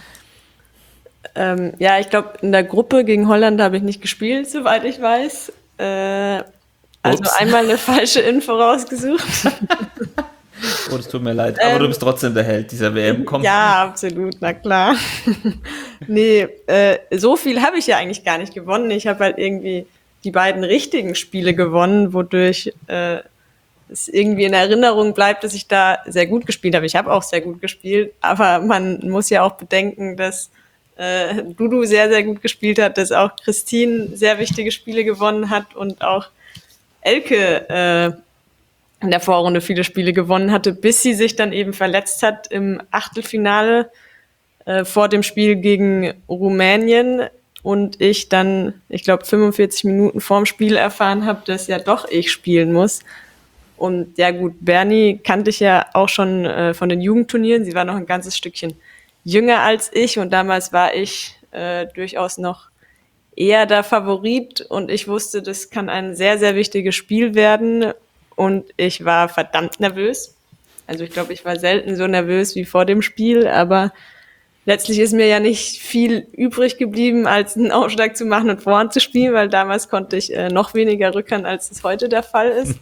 Ähm, ja, ich glaube, in der Gruppe gegen Holland habe ich nicht gespielt, soweit ich weiß. Äh, also Ups. einmal eine falsche Info rausgesucht. Oh, das tut mir leid, aber Ähm, du bist trotzdem der Held dieser W M. Komm. Ja, absolut, na klar. Nee, äh, so viel habe ich ja eigentlich gar nicht gewonnen. Ich habe halt irgendwie die beiden richtigen Spiele gewonnen, wodurch äh, es irgendwie in Erinnerung bleibt, dass ich da sehr gut gespielt habe. Ich habe auch sehr gut gespielt, aber man muss ja auch bedenken, dass äh, Dudu sehr, sehr gut gespielt hat, dass auch Christine sehr wichtige Spiele gewonnen hat und auch Elke äh, in der Vorrunde viele Spiele gewonnen hatte, bis sie sich dann eben verletzt hat im Achtelfinale äh, vor dem Spiel gegen Rumänien und ich dann, ich glaube, fünfundvierzig Minuten vorm Spiel erfahren habe, dass ja doch ich spielen muss. Und ja gut, Bernie kannte ich ja auch schon äh, von den Jugendturnieren. Sie war noch ein ganzes Stückchen jünger als ich und damals war ich äh, durchaus noch eher der Favorit und ich wusste, das kann ein sehr, sehr wichtiges Spiel werden und ich war verdammt nervös. Also ich glaube, ich war selten so nervös wie vor dem Spiel, aber letztlich ist mir ja nicht viel übrig geblieben, als einen Aufschlag zu machen und Vorhand zu spielen, weil damals konnte ich äh, noch weniger Rückhand, als es heute der Fall ist.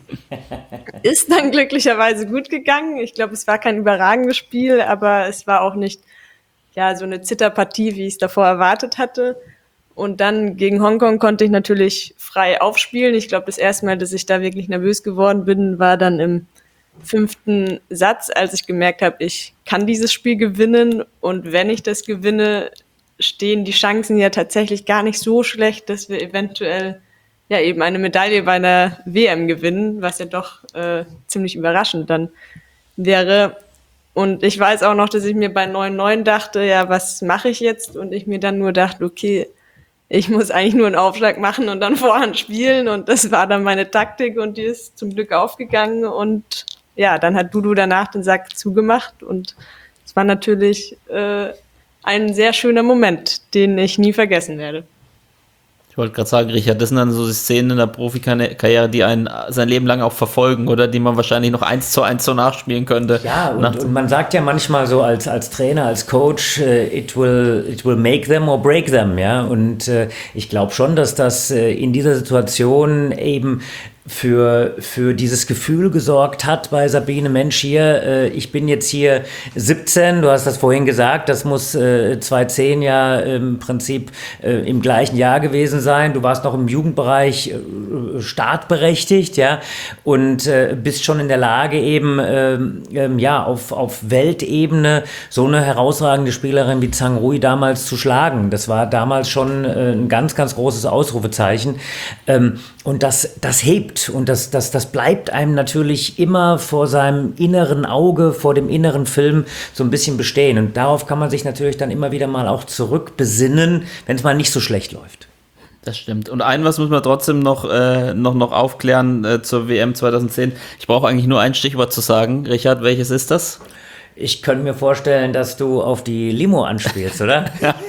Ist dann glücklicherweise gut gegangen. Ich glaube, es war kein überragendes Spiel, aber es war auch nicht ja so eine Zitterpartie, wie ich es davor erwartet hatte. Und dann gegen Hongkong konnte ich natürlich frei aufspielen. Ich glaube, das erste Mal, dass ich da wirklich nervös geworden bin, war dann im fünften Satz, als ich gemerkt habe, ich kann dieses Spiel gewinnen. Und wenn ich das gewinne, stehen die Chancen ja tatsächlich gar nicht so schlecht, dass wir eventuell ja eben eine Medaille bei einer W M gewinnen, was ja doch äh, ziemlich überraschend dann wäre. Und ich weiß auch noch, dass ich mir bei neun neun dachte, ja, was mache ich jetzt? Und ich mir dann nur dachte, okay, ich muss eigentlich nur einen Aufschlag machen und dann Vorhand spielen. Und das war dann meine Taktik und die ist zum Glück aufgegangen. Und ja, dann hat Dudu danach den Sack zugemacht. Und es war natürlich äh, ein sehr schöner Moment, den ich nie vergessen werde. Ich wollte gerade sagen, Richard, das sind dann so die Szenen in der Profikarriere, die einen sein Leben lang auch verfolgen oder die man wahrscheinlich noch eins zu eins so nachspielen könnte. Ja, und, Nach- und man sagt ja manchmal so als, als Trainer, als Coach, äh, it will, it will make them or break them, ja. Und äh, ich glaube schon, dass das äh, in dieser Situation eben für, für dieses Gefühl gesorgt hat bei Sabine Mensch hier, äh, ich bin jetzt hier siebzehn, du hast das vorhin gesagt, das muss äh, zweitausendzehn ja im Prinzip äh, im gleichen Jahr gewesen sein, du warst noch im Jugendbereich äh, startberechtigt, ja, und äh, bist schon in der Lage eben, äh, äh, ja, auf, auf Weltebene so eine herausragende Spielerin wie Zhang Rui damals zu schlagen. Das war damals schon äh, ein ganz, ganz großes Ausrufezeichen. Ähm, und das, das hebt und das, das, das bleibt einem natürlich immer vor seinem inneren Auge, vor dem inneren Film so ein bisschen bestehen. Und darauf kann man sich natürlich dann immer wieder mal auch zurückbesinnen, wenn es mal nicht so schlecht läuft. Das stimmt. Und ein was muss man trotzdem noch, äh, noch, noch aufklären äh, zur W M zweitausendzehn. Ich brauche eigentlich nur ein Stichwort zu sagen. Richard, welches ist das? Ich könnte mir vorstellen, dass du auf die Limo anspielst, oder?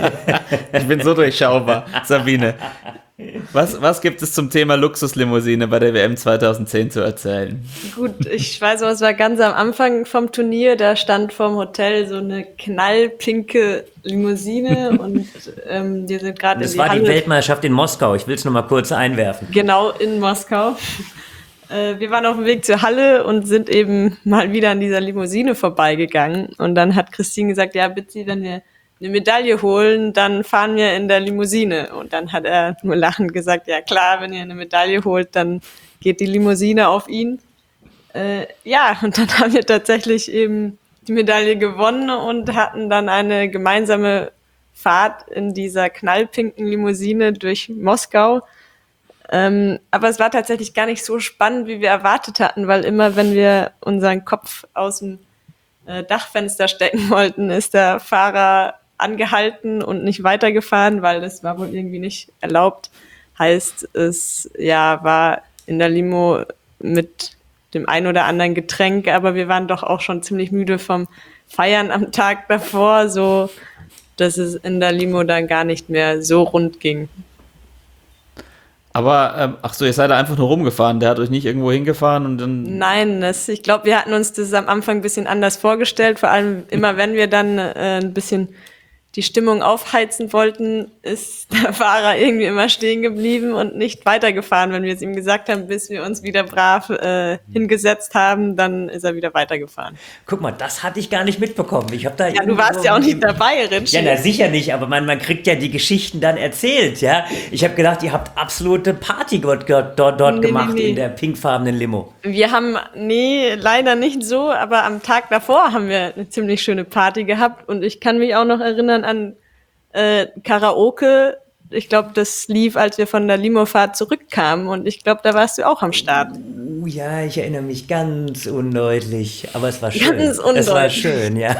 Ich bin so durchschaubar, Sabine. Was, was gibt es zum Thema Luxuslimousine bei der W M zweitausendzehn zu erzählen? Gut, ich weiß noch, es war ganz am Anfang vom Turnier, da stand vorm Hotel so eine knallpinke Limousine und ähm, wir sind gerade in Das die war Halle. die Weltmeisterschaft in Moskau. Ich will es nur mal kurz einwerfen. Genau, in Moskau. Äh, wir waren auf dem Weg zur Halle und sind eben mal wieder an dieser Limousine vorbeigegangen. Und dann hat Christine gesagt, ja, bitte, wenn wir eine Medaille holen, dann fahren wir in der Limousine. Und dann hat er nur lachend gesagt, ja klar, wenn ihr eine Medaille holt, dann geht die Limousine auf ihn. Äh, ja, und dann haben wir tatsächlich eben die Medaille gewonnen und hatten dann eine gemeinsame Fahrt in dieser knallpinken Limousine durch Moskau. Ähm, aber es war tatsächlich gar nicht so spannend, wie wir erwartet hatten, weil immer, wenn wir unseren Kopf aus dem äh, Dachfenster stecken wollten, ist der Fahrer angehalten und nicht weitergefahren, weil das war wohl irgendwie nicht erlaubt. Heißt, es ja war in der Limo mit dem ein oder anderen Getränk, aber wir waren doch auch schon ziemlich müde vom Feiern am Tag davor, so dass es in der Limo dann gar nicht mehr so rund ging. Aber, ähm, ach so, ihr seid da einfach nur rumgefahren. Der hat euch nicht irgendwo hingefahren und dann... Nein, das, ich glaube, wir hatten uns das am Anfang ein bisschen anders vorgestellt. Vor allem immer, wenn wir dann äh, ein bisschen die Stimmung aufheizen wollten, ist der Fahrer irgendwie immer stehen geblieben und nicht weitergefahren. Wenn wir es ihm gesagt haben, bis wir uns wieder brav äh, hingesetzt haben, dann ist er wieder weitergefahren. Guck mal, das hatte ich gar nicht mitbekommen. Ich hab da Ja, du warst ja auch nicht dabei, Ritchie. Ja, na sicher nicht, aber man, man kriegt ja die Geschichten dann erzählt, ja. Ich habe gedacht, ihr habt absolute Party dort, dort, dort Nee, gemacht nee, nee. in der pinkfarbenen Limo. Wir haben, nee, leider nicht so, aber am Tag davor haben wir eine ziemlich schöne Party gehabt und ich kann mich auch noch erinnern an äh, Karaoke. Ich glaube, das lief, als wir von der Limofahrt zurückkamen und ich glaube, da warst du auch am Start. Uh, ja, ich erinnere mich ganz undeutlich, aber es war schön. Ganz Es war undeutlich. schön, ja.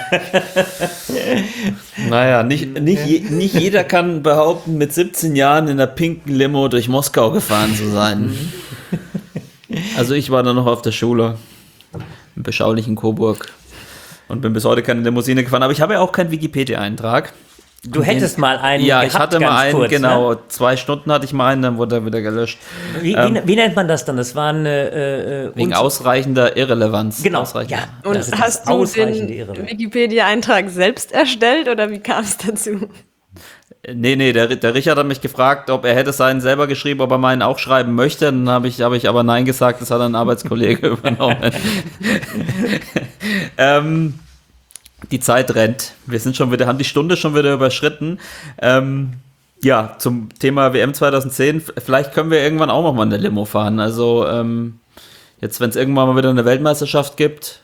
Naja, nicht, nicht, je, nicht jeder kann behaupten, mit siebzehn Jahren in der pinken Limo durch Moskau gefahren zu sein. Also ich war da noch auf der Schule, im beschaulichen Coburg und bin bis heute keine Limousine gefahren. Aber ich habe ja auch keinen Wikipedia-Eintrag. Du hättest mal einen Ja, gehabt, ich hatte mal ganz einen, kurz, genau. Ne? Zwei Stunden hatte ich mal einen, dann wurde er wieder gelöscht. Wie, Ähm, wie, wie nennt man das dann? Das waren äh, äh, Wegen uns- ausreichender Irrelevanz. Genau, Ausreichender. ja. Und Das ist das hast du ausreichende den Irrelevanz. Wikipedia-Eintrag selbst erstellt oder wie kam es dazu? Nee, nee, der, der Richard hat mich gefragt, ob er hätte seinen selber geschrieben, ob er meinen auch schreiben möchte. Dann habe ich, hab ich aber Nein gesagt, das hat ein Arbeitskollege übernommen. ähm, die Zeit rennt. Wir sind schon wieder, haben die Stunde schon wieder überschritten. Ähm, ja, zum Thema W M zwanzig zehn. Vielleicht können wir irgendwann auch noch mal eine Limo fahren. Also ähm, jetzt, wenn es irgendwann mal wieder eine Weltmeisterschaft gibt.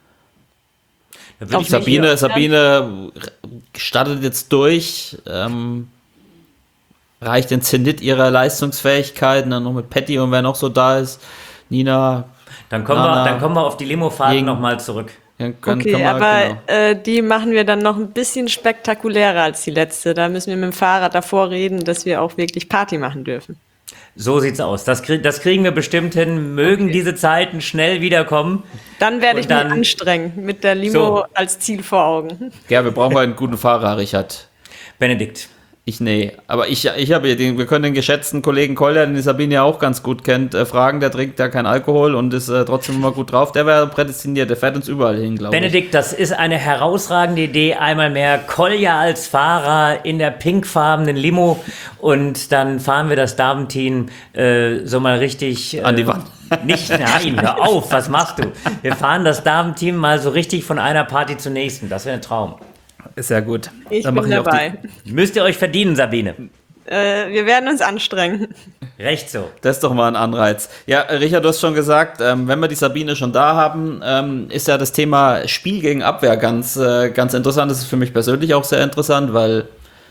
Da würde ich mich Sabine, hier- Sabine startet jetzt durch, ähm, reicht den Zenit ihrer Leistungsfähigkeiten, dann noch mit Patty und wer noch so da ist, Nina. Dann kommen, Nana, wir, dann kommen wir auf die Limofahrten gegen- nochmal zurück. Dann können- Okay, können wir- aber genau. äh, die machen wir dann noch ein bisschen spektakulärer als die letzte. Da müssen wir mit dem Fahrrad davor reden, dass wir auch wirklich Party machen dürfen. So sieht's aus. Das, krieg, das kriegen wir bestimmt hin. Mögen diese Zeiten schnell wiederkommen. Dann werde Und ich dann- mich anstrengen mit der Limo So. als Ziel vor Augen. Ja, wir brauchen einen guten Fahrer, Richard. Benedikt. Ich, nee, aber ich, ich habe den, wir können den geschätzten Kollegen Kolja, den die Sabine ja auch ganz gut kennt, äh, fragen, der trinkt ja keinen Alkohol und ist äh, trotzdem immer gut drauf. Der wäre prädestiniert, der fährt uns überall hin, glaube ich. Benedikt, das ist eine herausragende Idee. Einmal mehr Kolja als Fahrer in der pinkfarbenen Limo und dann fahren wir das Damenteam äh, so mal richtig... Äh, An die Wand. Nicht, nein, hör auf, was machst du? Wir fahren das Damenteam mal so richtig von einer Party zur nächsten. Das wäre ein Traum. Ist ja gut. Ich Dann bin mache auch die- dabei. Müsst ihr euch verdienen, Sabine. Äh, wir werden uns anstrengen. Recht so. Das ist doch mal ein Anreiz. Ja, Richard, du hast schon gesagt, ähm, wenn wir die Sabine schon da haben, ähm, ist ja das Thema Spiel gegen Abwehr ganz, äh, ganz interessant. Das ist für mich persönlich auch sehr interessant, weil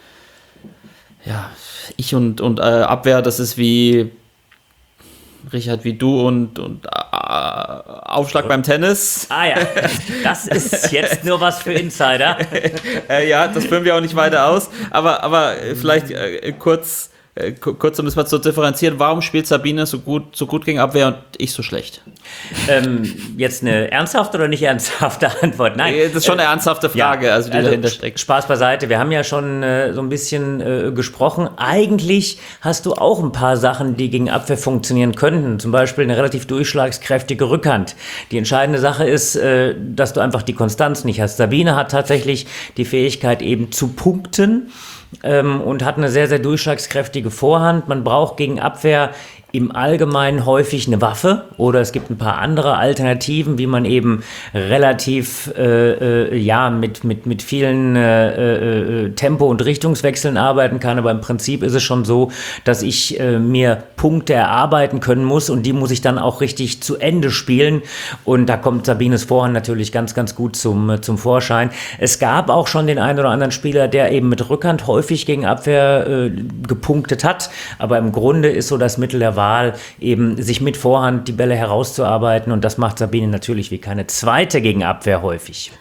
ja, ich und, und äh, Abwehr, das ist wie Richard, wie du und, und äh, Aufschlag beim Tennis. Ah ja, das ist jetzt nur was für Insider. Äh, ja, das führen wir auch nicht weiter aus. Aber, aber äh, vielleicht äh, kurz, äh, ku- kurz, um das mal zu differenzieren, warum spielt Sabine so gut, so gut gegen Abwehr und ich so schlecht? Ähm, jetzt eine ernsthafte oder nicht ernsthafte Antwort? Nein. Äh, Das ist schon eine ernsthafte Frage, Ja, also die dahinter steckt. Spaß beiseite. Wir haben ja schon äh, so ein bisschen äh, gesprochen. Eigentlich hast du auch ein paar Sachen, die gegen Abwehr funktionieren könnten. Zum Beispiel eine relativ durchschlagskräftige Rückhand. Die entscheidende Sache ist, äh, dass du einfach die Konstanz nicht hast. Sabine hat tatsächlich die Fähigkeit eben zu punkten ähm, und hat eine sehr, sehr durchschlagskräftige Vorhand. Man braucht gegen Abwehr im Allgemeinen häufig eine Waffe oder es gibt ein paar andere Alternativen, wie man eben relativ äh, äh, ja mit, mit, mit vielen äh, äh, Tempo- und Richtungswechseln arbeiten kann, aber im Prinzip ist es schon so, dass ich äh, mir Punkte erarbeiten können muss und die muss ich dann auch richtig zu Ende spielen und da kommt Sabines Vorhand natürlich ganz, ganz gut zum, zum Vorschein. Es gab auch schon den einen oder anderen Spieler, der eben mit Rückhand häufig gegen Abwehr äh, gepunktet hat, aber im Grunde ist so das Mittel der Wahl, eben sich mit Vorhand die Bälle herauszuarbeiten und das macht Sabine natürlich wie keine zweite gegen Abwehr häufig.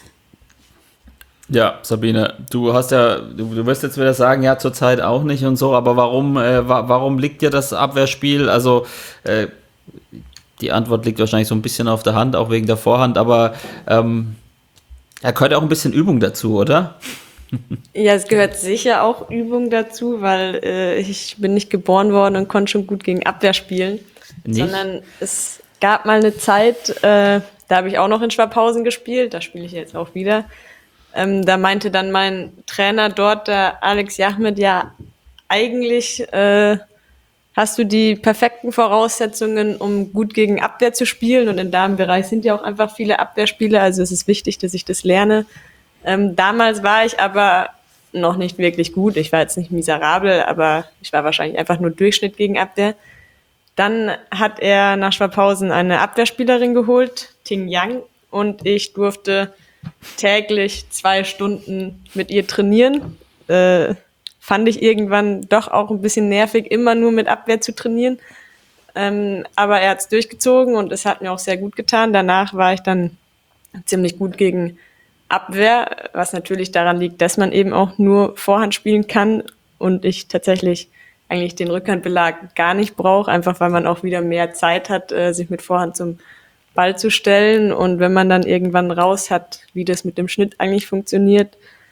Ja, Sabine, du hast ja, du, du wirst jetzt wieder sagen, ja, zurzeit auch nicht und so, aber warum, äh, wa warum liegt dir das Abwehrspiel? Also, äh, die Antwort liegt wahrscheinlich so ein bisschen auf der Hand, auch wegen der Vorhand, aber ähm, da gehört auch ein bisschen Übung dazu, oder? Ja, es gehört sicher auch Übung dazu, weil äh, ich bin nicht geboren worden und konnte schon gut gegen Abwehr spielen. Nicht? Sondern es gab mal eine Zeit, äh, da habe ich auch noch in Schwabhausen gespielt, da spiele ich jetzt auch wieder. Ähm, da meinte dann mein Trainer dort, der Alex Jachmed, ja, eigentlich äh, hast du die perfekten Voraussetzungen, um gut gegen Abwehr zu spielen. Und in deinem Bereich sind ja auch einfach viele Abwehrspieler, also es ist wichtig, dass ich das lerne. Ähm, damals war ich aber noch nicht wirklich gut. Ich war jetzt nicht miserabel, aber ich war wahrscheinlich einfach nur Durchschnitt gegen Abwehr. Dann hat er nach Schwabhausen eine Abwehrspielerin geholt, Ting Yang, und ich durfte täglich zwei Stunden mit ihr trainieren. Äh, fand ich irgendwann doch auch ein bisschen nervig, immer nur mit Abwehr zu trainieren. Ähm, aber er hat es durchgezogen und es hat mir auch sehr gut getan. Danach war ich dann ziemlich gut gegen Abwehr, was natürlich daran liegt, dass man eben auch nur Vorhand spielen kann und ich tatsächlich eigentlich den Rückhandbelag gar nicht brauche, einfach weil man auch wieder mehr Zeit hat, äh, sich mit Vorhand zum Ball zu stellen und wenn man dann irgendwann raus hat, wie das mit dem Schnitt eigentlich funktioniert,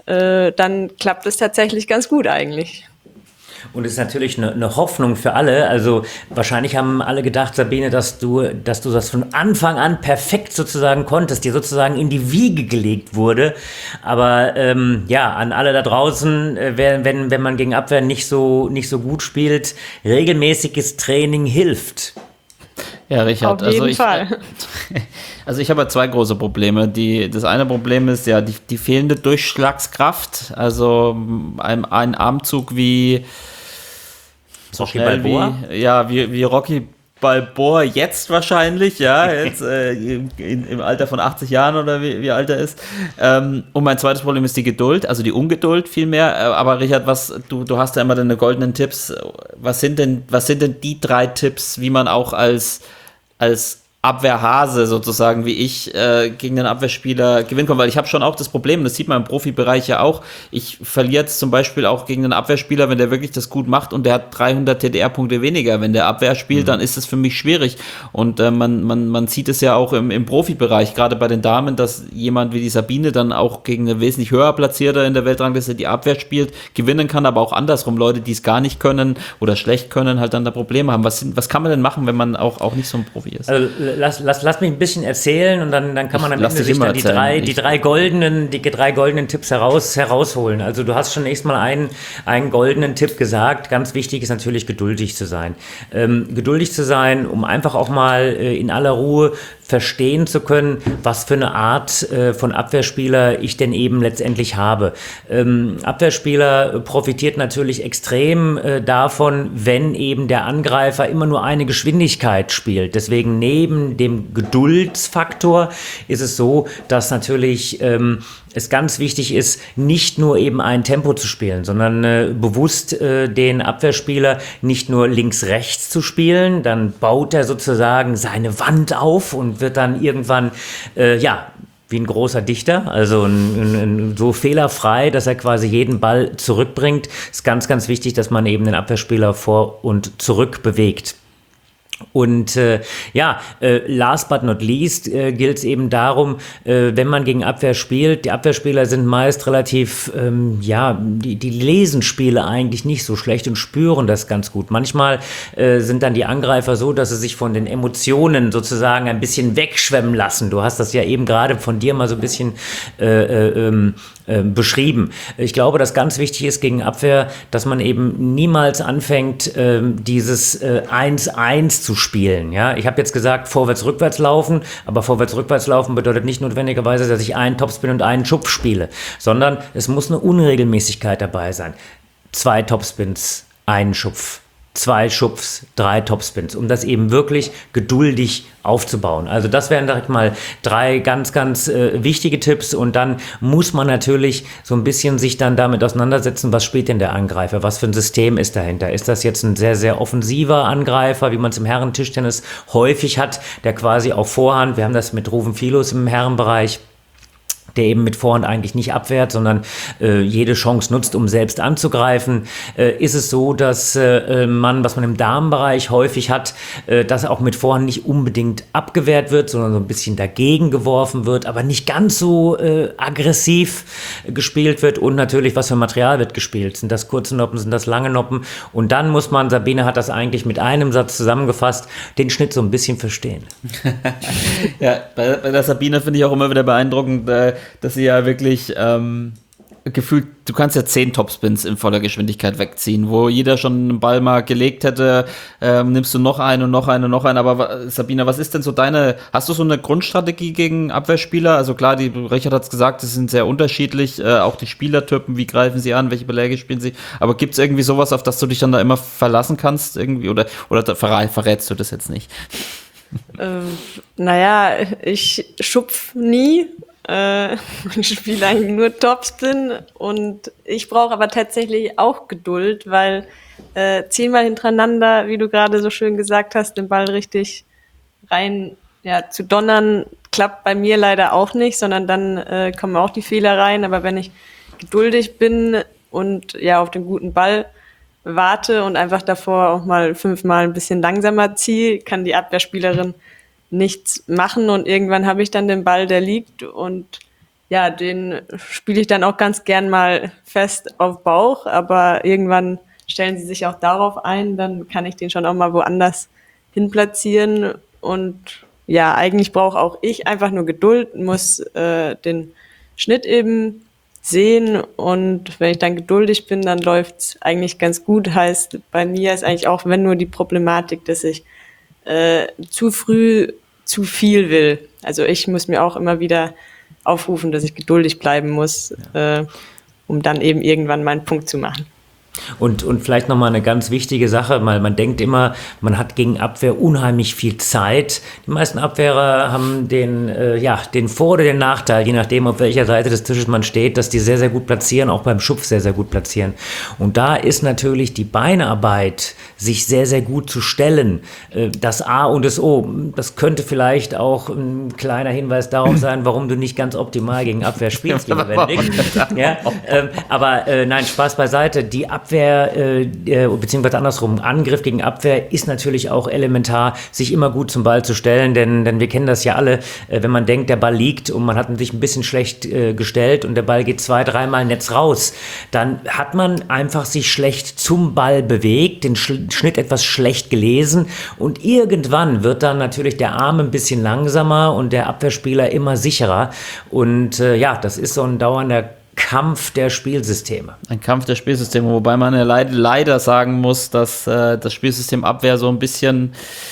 äh, dann klappt es tatsächlich ganz gut eigentlich. Und es ist natürlich eine, eine Hoffnung für alle. Also wahrscheinlich haben alle gedacht, Sabine, dass du, dass du das von Anfang an perfekt sozusagen konntest, dir sozusagen in die Wiege gelegt wurde. Aber ähm, ja, an alle da draußen, äh, wenn, wenn man gegen Abwehr nicht so, nicht so gut spielt, regelmäßiges Training hilft. Ja, Richard, Auf jeden also ich, Fall. also ich habe ja zwei große Probleme. Die, das eine Problem ist ja die, die fehlende Durchschlagskraft. Also ein, ein Armzug wie so Rocky schnell Balboa? wie, ja, wie, wie Rocky Balboa jetzt wahrscheinlich, ja, jetzt äh, in, im Alter von achtzig Jahren oder wie, wie alt er ist. Ähm, und mein zweites Problem ist die Geduld, also die Ungeduld vielmehr. Äh, aber Richard, was du, du hast ja immer deine goldenen Tipps. Was sind denn, was sind denn die drei Tipps, wie man auch als, als Abwehrhase sozusagen wie ich äh, gegen den Abwehrspieler gewinnen kann, weil ich habe schon auch das Problem, das sieht man im Profibereich ja auch, ich verliere jetzt zum Beispiel auch gegen den Abwehrspieler, wenn der wirklich das gut macht und der hat dreihundert T D R-Punkte weniger, wenn der Abwehr spielt, mhm. dann ist es für mich schwierig und äh, man, man, man sieht es ja auch im, im Profibereich, gerade bei den Damen, dass jemand wie die Sabine dann auch gegen eine wesentlich höher Platzierte in der Weltrangliste die Abwehr spielt, gewinnen kann, aber auch andersrum, Leute, die es gar nicht können oder schlecht können, halt dann da Probleme haben. Was, sind, was kann man denn machen, wenn man auch, auch nicht so ein Profi ist? Also, Lass, lass, lass mich ein bisschen erzählen und dann, dann kann man am Ende sich dann die drei, die, drei goldenen, die drei goldenen Tipps heraus, herausholen. Also du hast schon nächstes Mal einen, einen goldenen Tipp gesagt. Ganz wichtig ist natürlich, geduldig zu sein. Ähm, geduldig zu sein, um einfach auch mal äh, in aller Ruhe verstehen zu können, was für eine Art äh, von Abwehrspieler ich denn eben letztendlich habe. Ähm, Abwehrspieler profitiert natürlich extrem äh, davon, wenn eben der Angreifer immer nur eine Geschwindigkeit spielt. Deswegen neben dem Geduldsfaktor ist es so, dass natürlich ähm, es ganz wichtig ist, nicht nur eben ein Tempo zu spielen, sondern äh, bewusst äh, den Abwehrspieler nicht nur links-rechts zu spielen, dann baut er sozusagen seine Wand auf und wird dann irgendwann, äh, ja, wie ein großer Dichter, also ein, ein, so fehlerfrei, dass er quasi jeden Ball zurückbringt. Ist ganz, ganz wichtig, dass man eben den Abwehrspieler vor und zurück bewegt. Und äh, ja, äh, last but not least äh, gilt es eben darum, äh, wenn man gegen Abwehr spielt, die Abwehrspieler sind meist relativ, ähm, ja, die, die lesen Spiele eigentlich nicht so schlecht und spüren das ganz gut. Manchmal äh, sind dann die Angreifer so, dass sie sich von den Emotionen sozusagen ein bisschen wegschwemmen lassen. Du hast das ja eben gerade von dir mal so ein bisschen äh, äh, ähm, äh, beschrieben. Ich glaube, dass ganz wichtig ist gegen Abwehr, dass man eben niemals anfängt, äh, dieses äh, eins eins zu spielen. Ja? Ich habe jetzt gesagt, vorwärts-rückwärts laufen, aber vorwärts-rückwärts laufen bedeutet nicht notwendigerweise, dass ich einen Topspin und einen Schupf spiele, sondern es muss eine Unregelmäßigkeit dabei sein. Zwei Topspins, einen Schupf, zwei Schupfs, drei Topspins, um das eben wirklich geduldig aufzubauen. Also das wären direkt mal drei ganz, ganz äh, wichtige Tipps und dann muss man natürlich so ein bisschen sich dann damit auseinandersetzen, was spielt denn der Angreifer, was für ein System ist dahinter. Ist das jetzt ein sehr, sehr offensiver Angreifer, wie man es im Herrentischtennis häufig hat, der quasi auf Vorhand, wir haben das mit Ruven Filos im Herrenbereich, der eben mit Vorhand eigentlich nicht abwehrt, sondern äh, jede Chance nutzt, um selbst anzugreifen, äh, ist es so, dass äh, man, was man im Damenbereich häufig hat, äh, dass auch mit Vorhand nicht unbedingt abgewehrt wird, sondern so ein bisschen dagegen geworfen wird, aber nicht ganz so äh, aggressiv gespielt wird und natürlich, was für Material wird gespielt. Sind das kurze Noppen, sind das lange Noppen? Und dann muss man, Sabine hat das eigentlich mit einem Satz zusammengefasst, den Schnitt so ein bisschen verstehen. Ja, bei, bei der Sabine finde ich auch immer wieder beeindruckend, äh, dass sie ja wirklich ähm, gefühlt, du kannst ja zehn Topspins in voller Geschwindigkeit wegziehen, wo jeder schon einen Ball mal gelegt hätte, ähm, nimmst du noch einen und noch einen und noch einen, aber Sabina, was ist denn so deine, hast du so eine Grundstrategie gegen Abwehrspieler? Also klar, die, Richard hat es gesagt, das sind sehr unterschiedlich, äh, auch die Spielertypen, wie greifen sie an, welche Beläge spielen sie, aber gibt es irgendwie sowas, auf das du dich dann da immer verlassen kannst irgendwie, oder, oder verrät, verrätst du das jetzt nicht? Ähm, naja, ich schupf nie. Äh, ich spiele eigentlich nur Topspin und ich brauche aber tatsächlich auch Geduld, weil äh, zehnmal hintereinander, wie du gerade so schön gesagt hast, den Ball richtig rein ja, zu donnern, klappt bei mir leider auch nicht, sondern dann äh, kommen auch die Fehler rein. Aber wenn ich geduldig bin und ja auf den guten Ball warte und einfach davor auch mal fünfmal ein bisschen langsamer ziehe, kann die Abwehrspielerin nichts machen und irgendwann habe ich dann den Ball, der liegt und ja, den spiele ich dann auch ganz gern mal fest auf Bauch, aber irgendwann stellen sie sich auch darauf ein, dann kann ich den schon auch mal woanders hin platzieren. Und ja, eigentlich brauche auch ich einfach nur Geduld, muss äh, den Schnitt eben sehen, und wenn ich dann geduldig bin, dann läuft's eigentlich ganz gut. Heißt, bei mir ist eigentlich auch, wenn nur die Problematik, dass ich äh, zu früh zu viel will. Also ich muss mir auch immer wieder aufrufen, dass ich geduldig bleiben muss, äh, um dann eben irgendwann meinen Punkt zu machen. Und, und vielleicht nochmal eine ganz wichtige Sache, weil man denkt immer, man hat gegen Abwehr unheimlich viel Zeit. Die meisten Abwehrer haben den, äh, ja, den Vor- oder den Nachteil, je nachdem, auf welcher Seite des Tisches man steht, dass die sehr, sehr gut platzieren, auch beim Schupf sehr, sehr gut platzieren. Und da ist natürlich die Beinarbeit, sich sehr, sehr gut zu stellen, äh, das A und das O. Das könnte vielleicht auch ein kleiner Hinweis darauf sein, warum du nicht ganz optimal gegen Abwehr spielst, lieber Benedikt. Ja, ähm, aber äh, nein, Spaß beiseite. Die Abwehr Abwehr, äh, beziehungsweise andersrum, Angriff gegen Abwehr ist natürlich auch elementar, sich immer gut zum Ball zu stellen, denn, denn wir kennen das ja alle, äh, wenn man denkt, der Ball liegt und man hat sich ein bisschen schlecht äh, gestellt und der Ball geht zwei, dreimal Netz raus, dann hat man einfach sich schlecht zum Ball bewegt, den Sch- Schnitt etwas schlecht gelesen, und irgendwann wird dann natürlich der Arm ein bisschen langsamer und der Abwehrspieler immer sicherer, und äh, ja, das ist so ein dauernder Kampf der Spielsysteme. Ein Kampf der Spielsysteme, wobei man ja leid, leider sagen muss, dass äh, das Spielsystem Abwehr so ein bisschen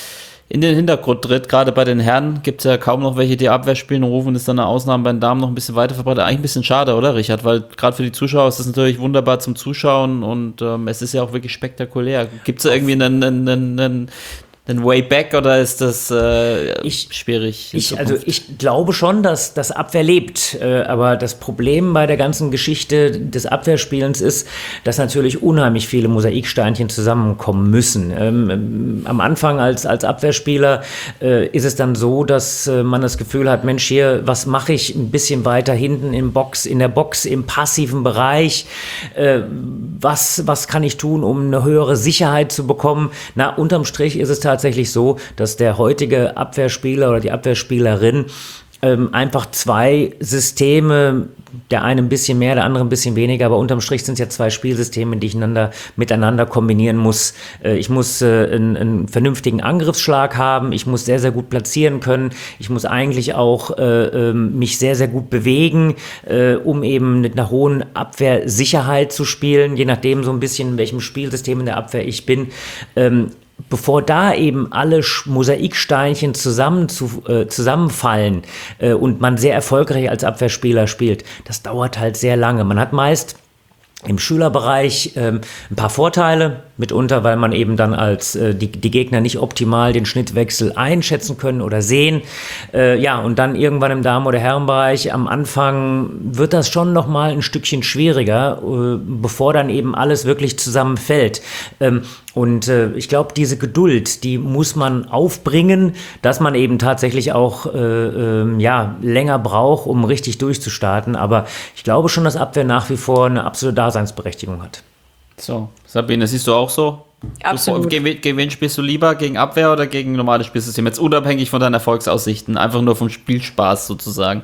in den Hintergrund tritt. Gerade bei den Herren gibt es ja kaum noch welche, die Abwehr spielen, und rufen ist dann eine Ausnahme, bei den Damen noch ein bisschen weiter verbreitet. Eigentlich ein bisschen schade, oder Richard? Weil gerade für die Zuschauer ist das natürlich wunderbar zum Zuschauen, und ähm, es ist ja auch wirklich spektakulär. Gibt es da irgendwie einen, einen, einen, einen den Way Back, oder ist das äh, ich, schwierig? Ich, also ich glaube schon, dass das Abwehr lebt, äh, aber das Problem bei der ganzen Geschichte des Abwehrspielens ist, dass natürlich unheimlich viele Mosaiksteinchen zusammenkommen müssen. Ähm, am Anfang als, als Abwehrspieler äh, ist es dann so, dass äh, man das Gefühl hat, Mensch, hier, was mache ich ein bisschen weiter hinten im Box, in der Box, im passiven Bereich? Äh, was, was kann ich tun, um eine höhere Sicherheit zu bekommen? Na, unterm Strich ist es tatsächlich tatsächlich so, dass der heutige Abwehrspieler oder die Abwehrspielerin ähm, einfach zwei Systeme, der eine ein bisschen mehr, der andere ein bisschen weniger, aber unterm Strich sind es ja zwei Spielsysteme, die ich einander, miteinander kombinieren muss. Äh, ich muss äh, einen, einen vernünftigen Angriffsschlag haben, ich muss sehr, sehr gut platzieren können, ich muss eigentlich auch äh, äh, mich sehr, sehr gut bewegen, äh, um eben mit einer hohen Abwehrsicherheit zu spielen, je nachdem so ein bisschen, in welchem Spielsystem in der Abwehr ich bin. Ähm, Bevor da eben alle Mosaiksteinchen zusammen zu, äh, zusammenfallen äh, und man sehr erfolgreich als Abwehrspieler spielt, das dauert halt sehr lange. Man hat meist im Schülerbereich ähm, ein paar Vorteile, mitunter, weil man eben dann als äh, die, die Gegner nicht optimal den Schnittwechsel einschätzen können oder sehen. Äh, ja, und dann irgendwann im Damen- oder Herrenbereich am Anfang wird das schon noch mal ein Stückchen schwieriger, äh, bevor dann eben alles wirklich zusammenfällt. Ähm, Und äh, ich glaube, diese Geduld, die muss man aufbringen, dass man eben tatsächlich auch äh, äh, ja, länger braucht, um richtig durchzustarten. Aber ich glaube schon, dass Abwehr nach wie vor eine absolute Daseinsberechtigung hat. So, Sabine, siehst du auch so? Absolut. Du, gegen, gegen wen spielst du lieber? Gegen Abwehr oder gegen normales Spielsystem? Jetzt unabhängig von deinen Erfolgsaussichten, einfach nur vom Spielspaß sozusagen.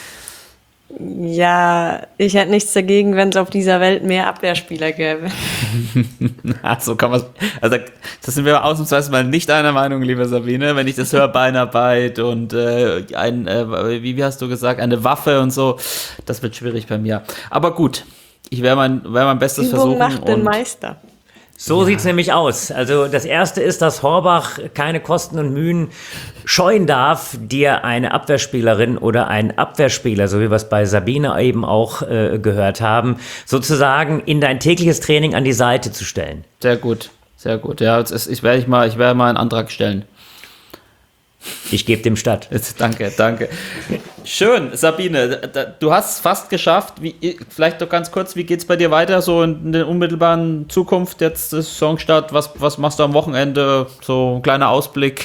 Ja, ich hätte nichts dagegen, wenn es auf dieser Welt mehr Abwehrspieler gäbe. So kann man, also das sind wir ausnahmsweise mal nicht einer Meinung, liebe Sabine. Wenn ich das höre, Beinarbeit und äh, ein, äh, wie, wie hast du gesagt, eine Waffe und so, das wird schwierig bei mir. Aber gut, ich werde mein, werd mein Bestes Übung versuchen. macht den und Meister. So ja. Sieht's nämlich aus. Also das erste ist, dass Horbach keine Kosten und Mühen scheuen darf, dir eine Abwehrspielerin oder einen Abwehrspieler, so wie wir es bei Sabine eben auch äh, gehört haben, sozusagen in dein tägliches Training an die Seite zu stellen. Sehr gut, sehr gut. Ja, jetzt ist, ich werde ich mal, ich werde mal einen Antrag stellen. Ich gebe dem statt. Jetzt, danke, danke. Schön, Sabine, da, du hast es fast geschafft. Wie, vielleicht doch ganz kurz, wie geht es bei dir weiter, so in der unmittelbaren Zukunft, jetzt das Saisonstart? Was, was machst du am Wochenende? So ein kleiner Ausblick.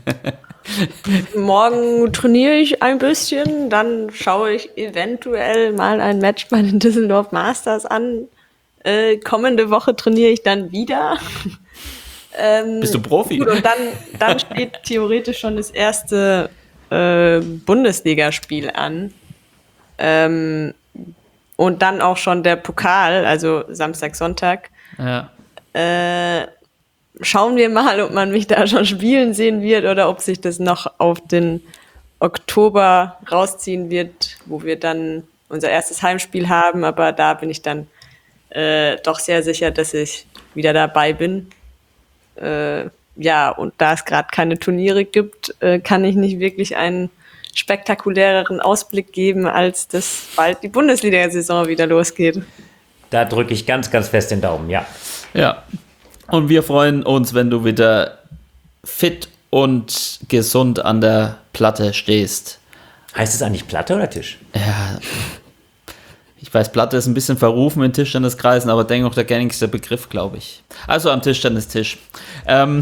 Morgen trainiere ich ein bisschen, dann schaue ich eventuell mal ein Match bei den Düsseldorf Masters an. Äh, kommende Woche trainiere ich dann wieder. Ähm, Bist du Profi? Gut, und dann, dann steht theoretisch schon das erste äh, Bundesligaspiel an. Ähm, und dann auch schon der Pokal, also Samstag, Sonntag. Ja. Äh, schauen wir mal, ob man mich da schon spielen sehen wird oder ob sich das noch auf den Oktober rausziehen wird, wo wir dann unser erstes Heimspiel haben. Aber da bin ich dann äh, doch sehr sicher, dass ich wieder dabei bin. Äh, ja, und da es gerade keine Turniere gibt, äh, kann ich nicht wirklich einen spektakuläreren Ausblick geben, als dass bald die Bundesliga-Saison wieder losgeht. Da drücke ich ganz, ganz fest den Daumen, ja. Ja. Und wir freuen uns, wenn du wieder fit und gesund an der Platte stehst. Heißt es eigentlich Platte oder Tisch? Ja. Ich weiß, Platte ist ein bisschen verrufen in Tischtenniskreisen, aber dennoch der gängigste Begriff, glaube ich. Also am Tischtennistisch. Ähm,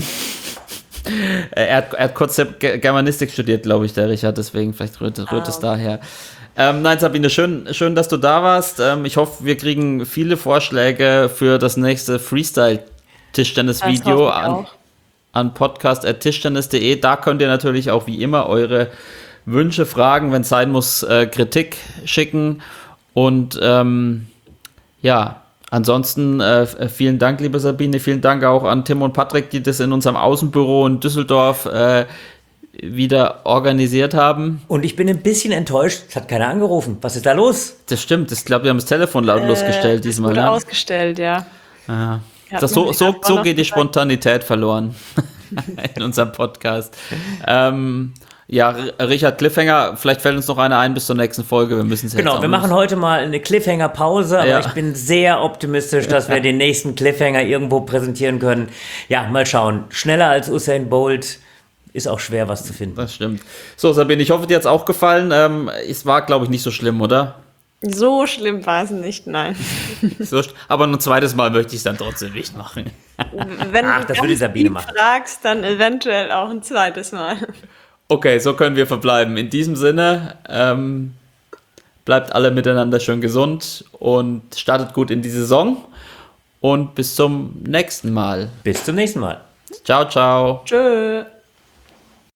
er, hat, er hat kurz Germanistik studiert, glaube ich, der Richard, deswegen vielleicht rührt, rührt es daher. Ähm, nein, Sabine, schön, schön, dass du da warst. Ähm, ich hoffe, wir kriegen viele Vorschläge für das nächste Freestyle-Tischtennis-Video an, an podcast at tischtennis punkt de. Da könnt ihr natürlich auch wie immer eure Wünsche, Fragen, wenn es sein muss, äh, Kritik schicken. Und ähm, ja, ansonsten äh, vielen Dank, liebe Sabine, vielen Dank auch an Tim und Patrick, die das in unserem Außenbüro in Düsseldorf äh, wieder organisiert haben. Und ich bin ein bisschen enttäuscht, es hat keiner angerufen. Was ist da los? Das stimmt, ich glaube, wir haben das Telefon lautlos Äh, gestellt das diesmal. wurde Ne? ausgestellt, ja. Ja. Ja, Das, so mir so, grad so noch geht die gesagt. Spontanität verloren in unserem Podcast. ähm, ja, R- Richard Cliffhanger, vielleicht fällt uns noch einer ein bis zur nächsten Folge. Wir müssen es jetzt Genau, auch wir noch- machen heute mal eine Cliffhanger-Pause, aber Ja. ich bin sehr optimistisch, dass wir den nächsten Cliffhanger irgendwo präsentieren können. Ja, mal schauen. Schneller als Usain Bolt ist auch schwer, was zu finden. Das stimmt. So, Sabine, ich hoffe, dir hat es auch gefallen. Ähm, es war, glaube ich, nicht so schlimm, oder? So schlimm war es nicht, nein. So, aber ein zweites Mal möchte ich es dann trotzdem nicht machen. Wenn Ach, du das würde ganz Sabine lieb machen. fragst, dann eventuell auch ein zweites Mal. Okay, so können wir verbleiben. In diesem Sinne, ähm, bleibt alle miteinander schön gesund und startet gut in die Saison. Und bis zum nächsten Mal. Bis zum nächsten Mal. Ciao, ciao. Tschö.